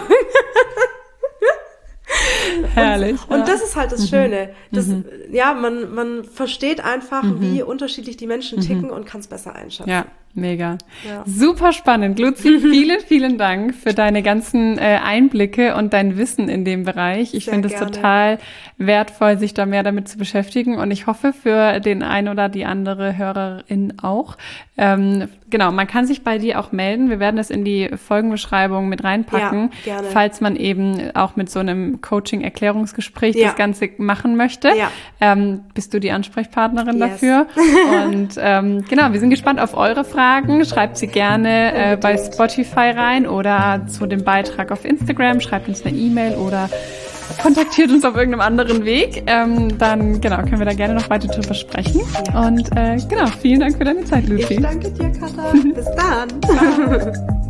Herrlich. Und das ist halt das Schöne. Das, ja, man, man versteht einfach, wie unterschiedlich die Menschen ticken und kann es besser einschätzen. Ja, mega. Ja. Super spannend. Luzi, vielen, vielen Dank für deine ganzen äh, Einblicke und dein Wissen in dem Bereich. Ich Sehr finde es gerne. total wertvoll, sich da mehr damit zu beschäftigen und ich hoffe für den einen oder die andere Hörerin auch. Ähm, genau, man kann sich bei dir auch melden. Wir werden das in die Folgenbeschreibung mit reinpacken, Ja, gerne. falls man eben auch mit so einem Coaching-Erklärungsgespräch Ja. das Ganze machen möchte. Ja. Ähm, bist du die Ansprechpartnerin Yes. dafür? Und ähm, genau, wir sind gespannt auf eure Fragen. Schreibt sie gerne äh, bei Spotify rein oder zu dem Beitrag auf Instagram. Schreibt uns eine E-Mail oder kontaktiert uns auf irgendeinem anderen Weg. Ähm, dann genau können wir da gerne noch weiter drüber sprechen. Ja. Und äh, genau, vielen Dank für deine Zeit, Lucy. Ich danke dir, Katha. Bis dann.